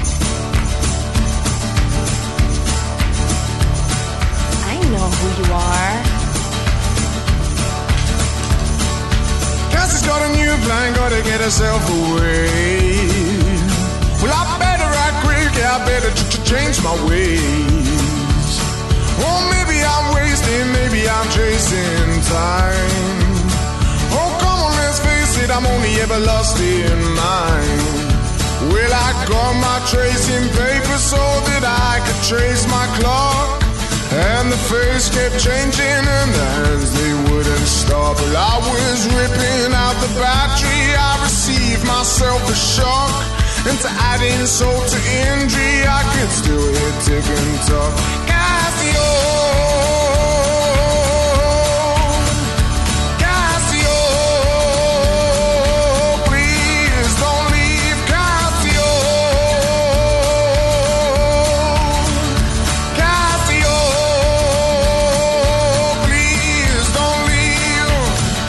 I know who you are. Cassie's got a new plan, gotta get herself away. Well, I better act quick, yeah, I better change my ways. Or maybe I'm wasting, maybe I'm chasing time. Oh, come on, let's face it, I'm only ever lost in mine. Well, I got my tracing paper so that I could trace my clock. And the face kept changing and the hands, they wouldn't stop. Well, I was ripping out the battery, I received myself a shock. And to add insult to injury, I could still hear tick and talk. Casio, Casio, please don't leave. Casio, Casio, please don't leave.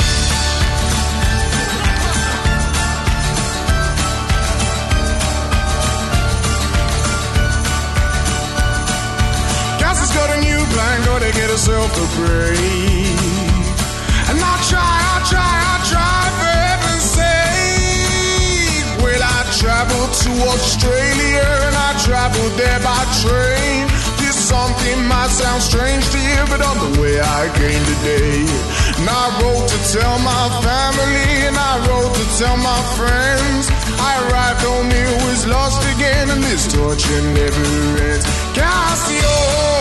Cassie's got a new plan, gotta get herself a break. And I try, for heaven's sake. Well, I traveled to Australia and I traveled there by train. This something might sound strange to you, but on the way I came today. And I wrote to tell my family and I wrote to tell my friends. I arrived home, it was lost again, and this torture never ends. Casio,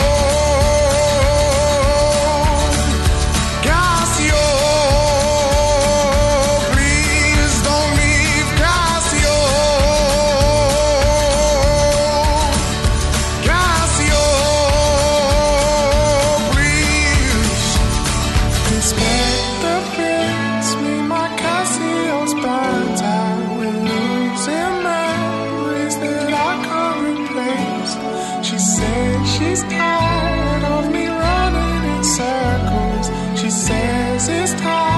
Casio, please don't leave. Casio, Casio, please. Inspector brings me my Casio's burnt out with losing memories that I can't replace. She says she's tired of me running in circles. She says it's time.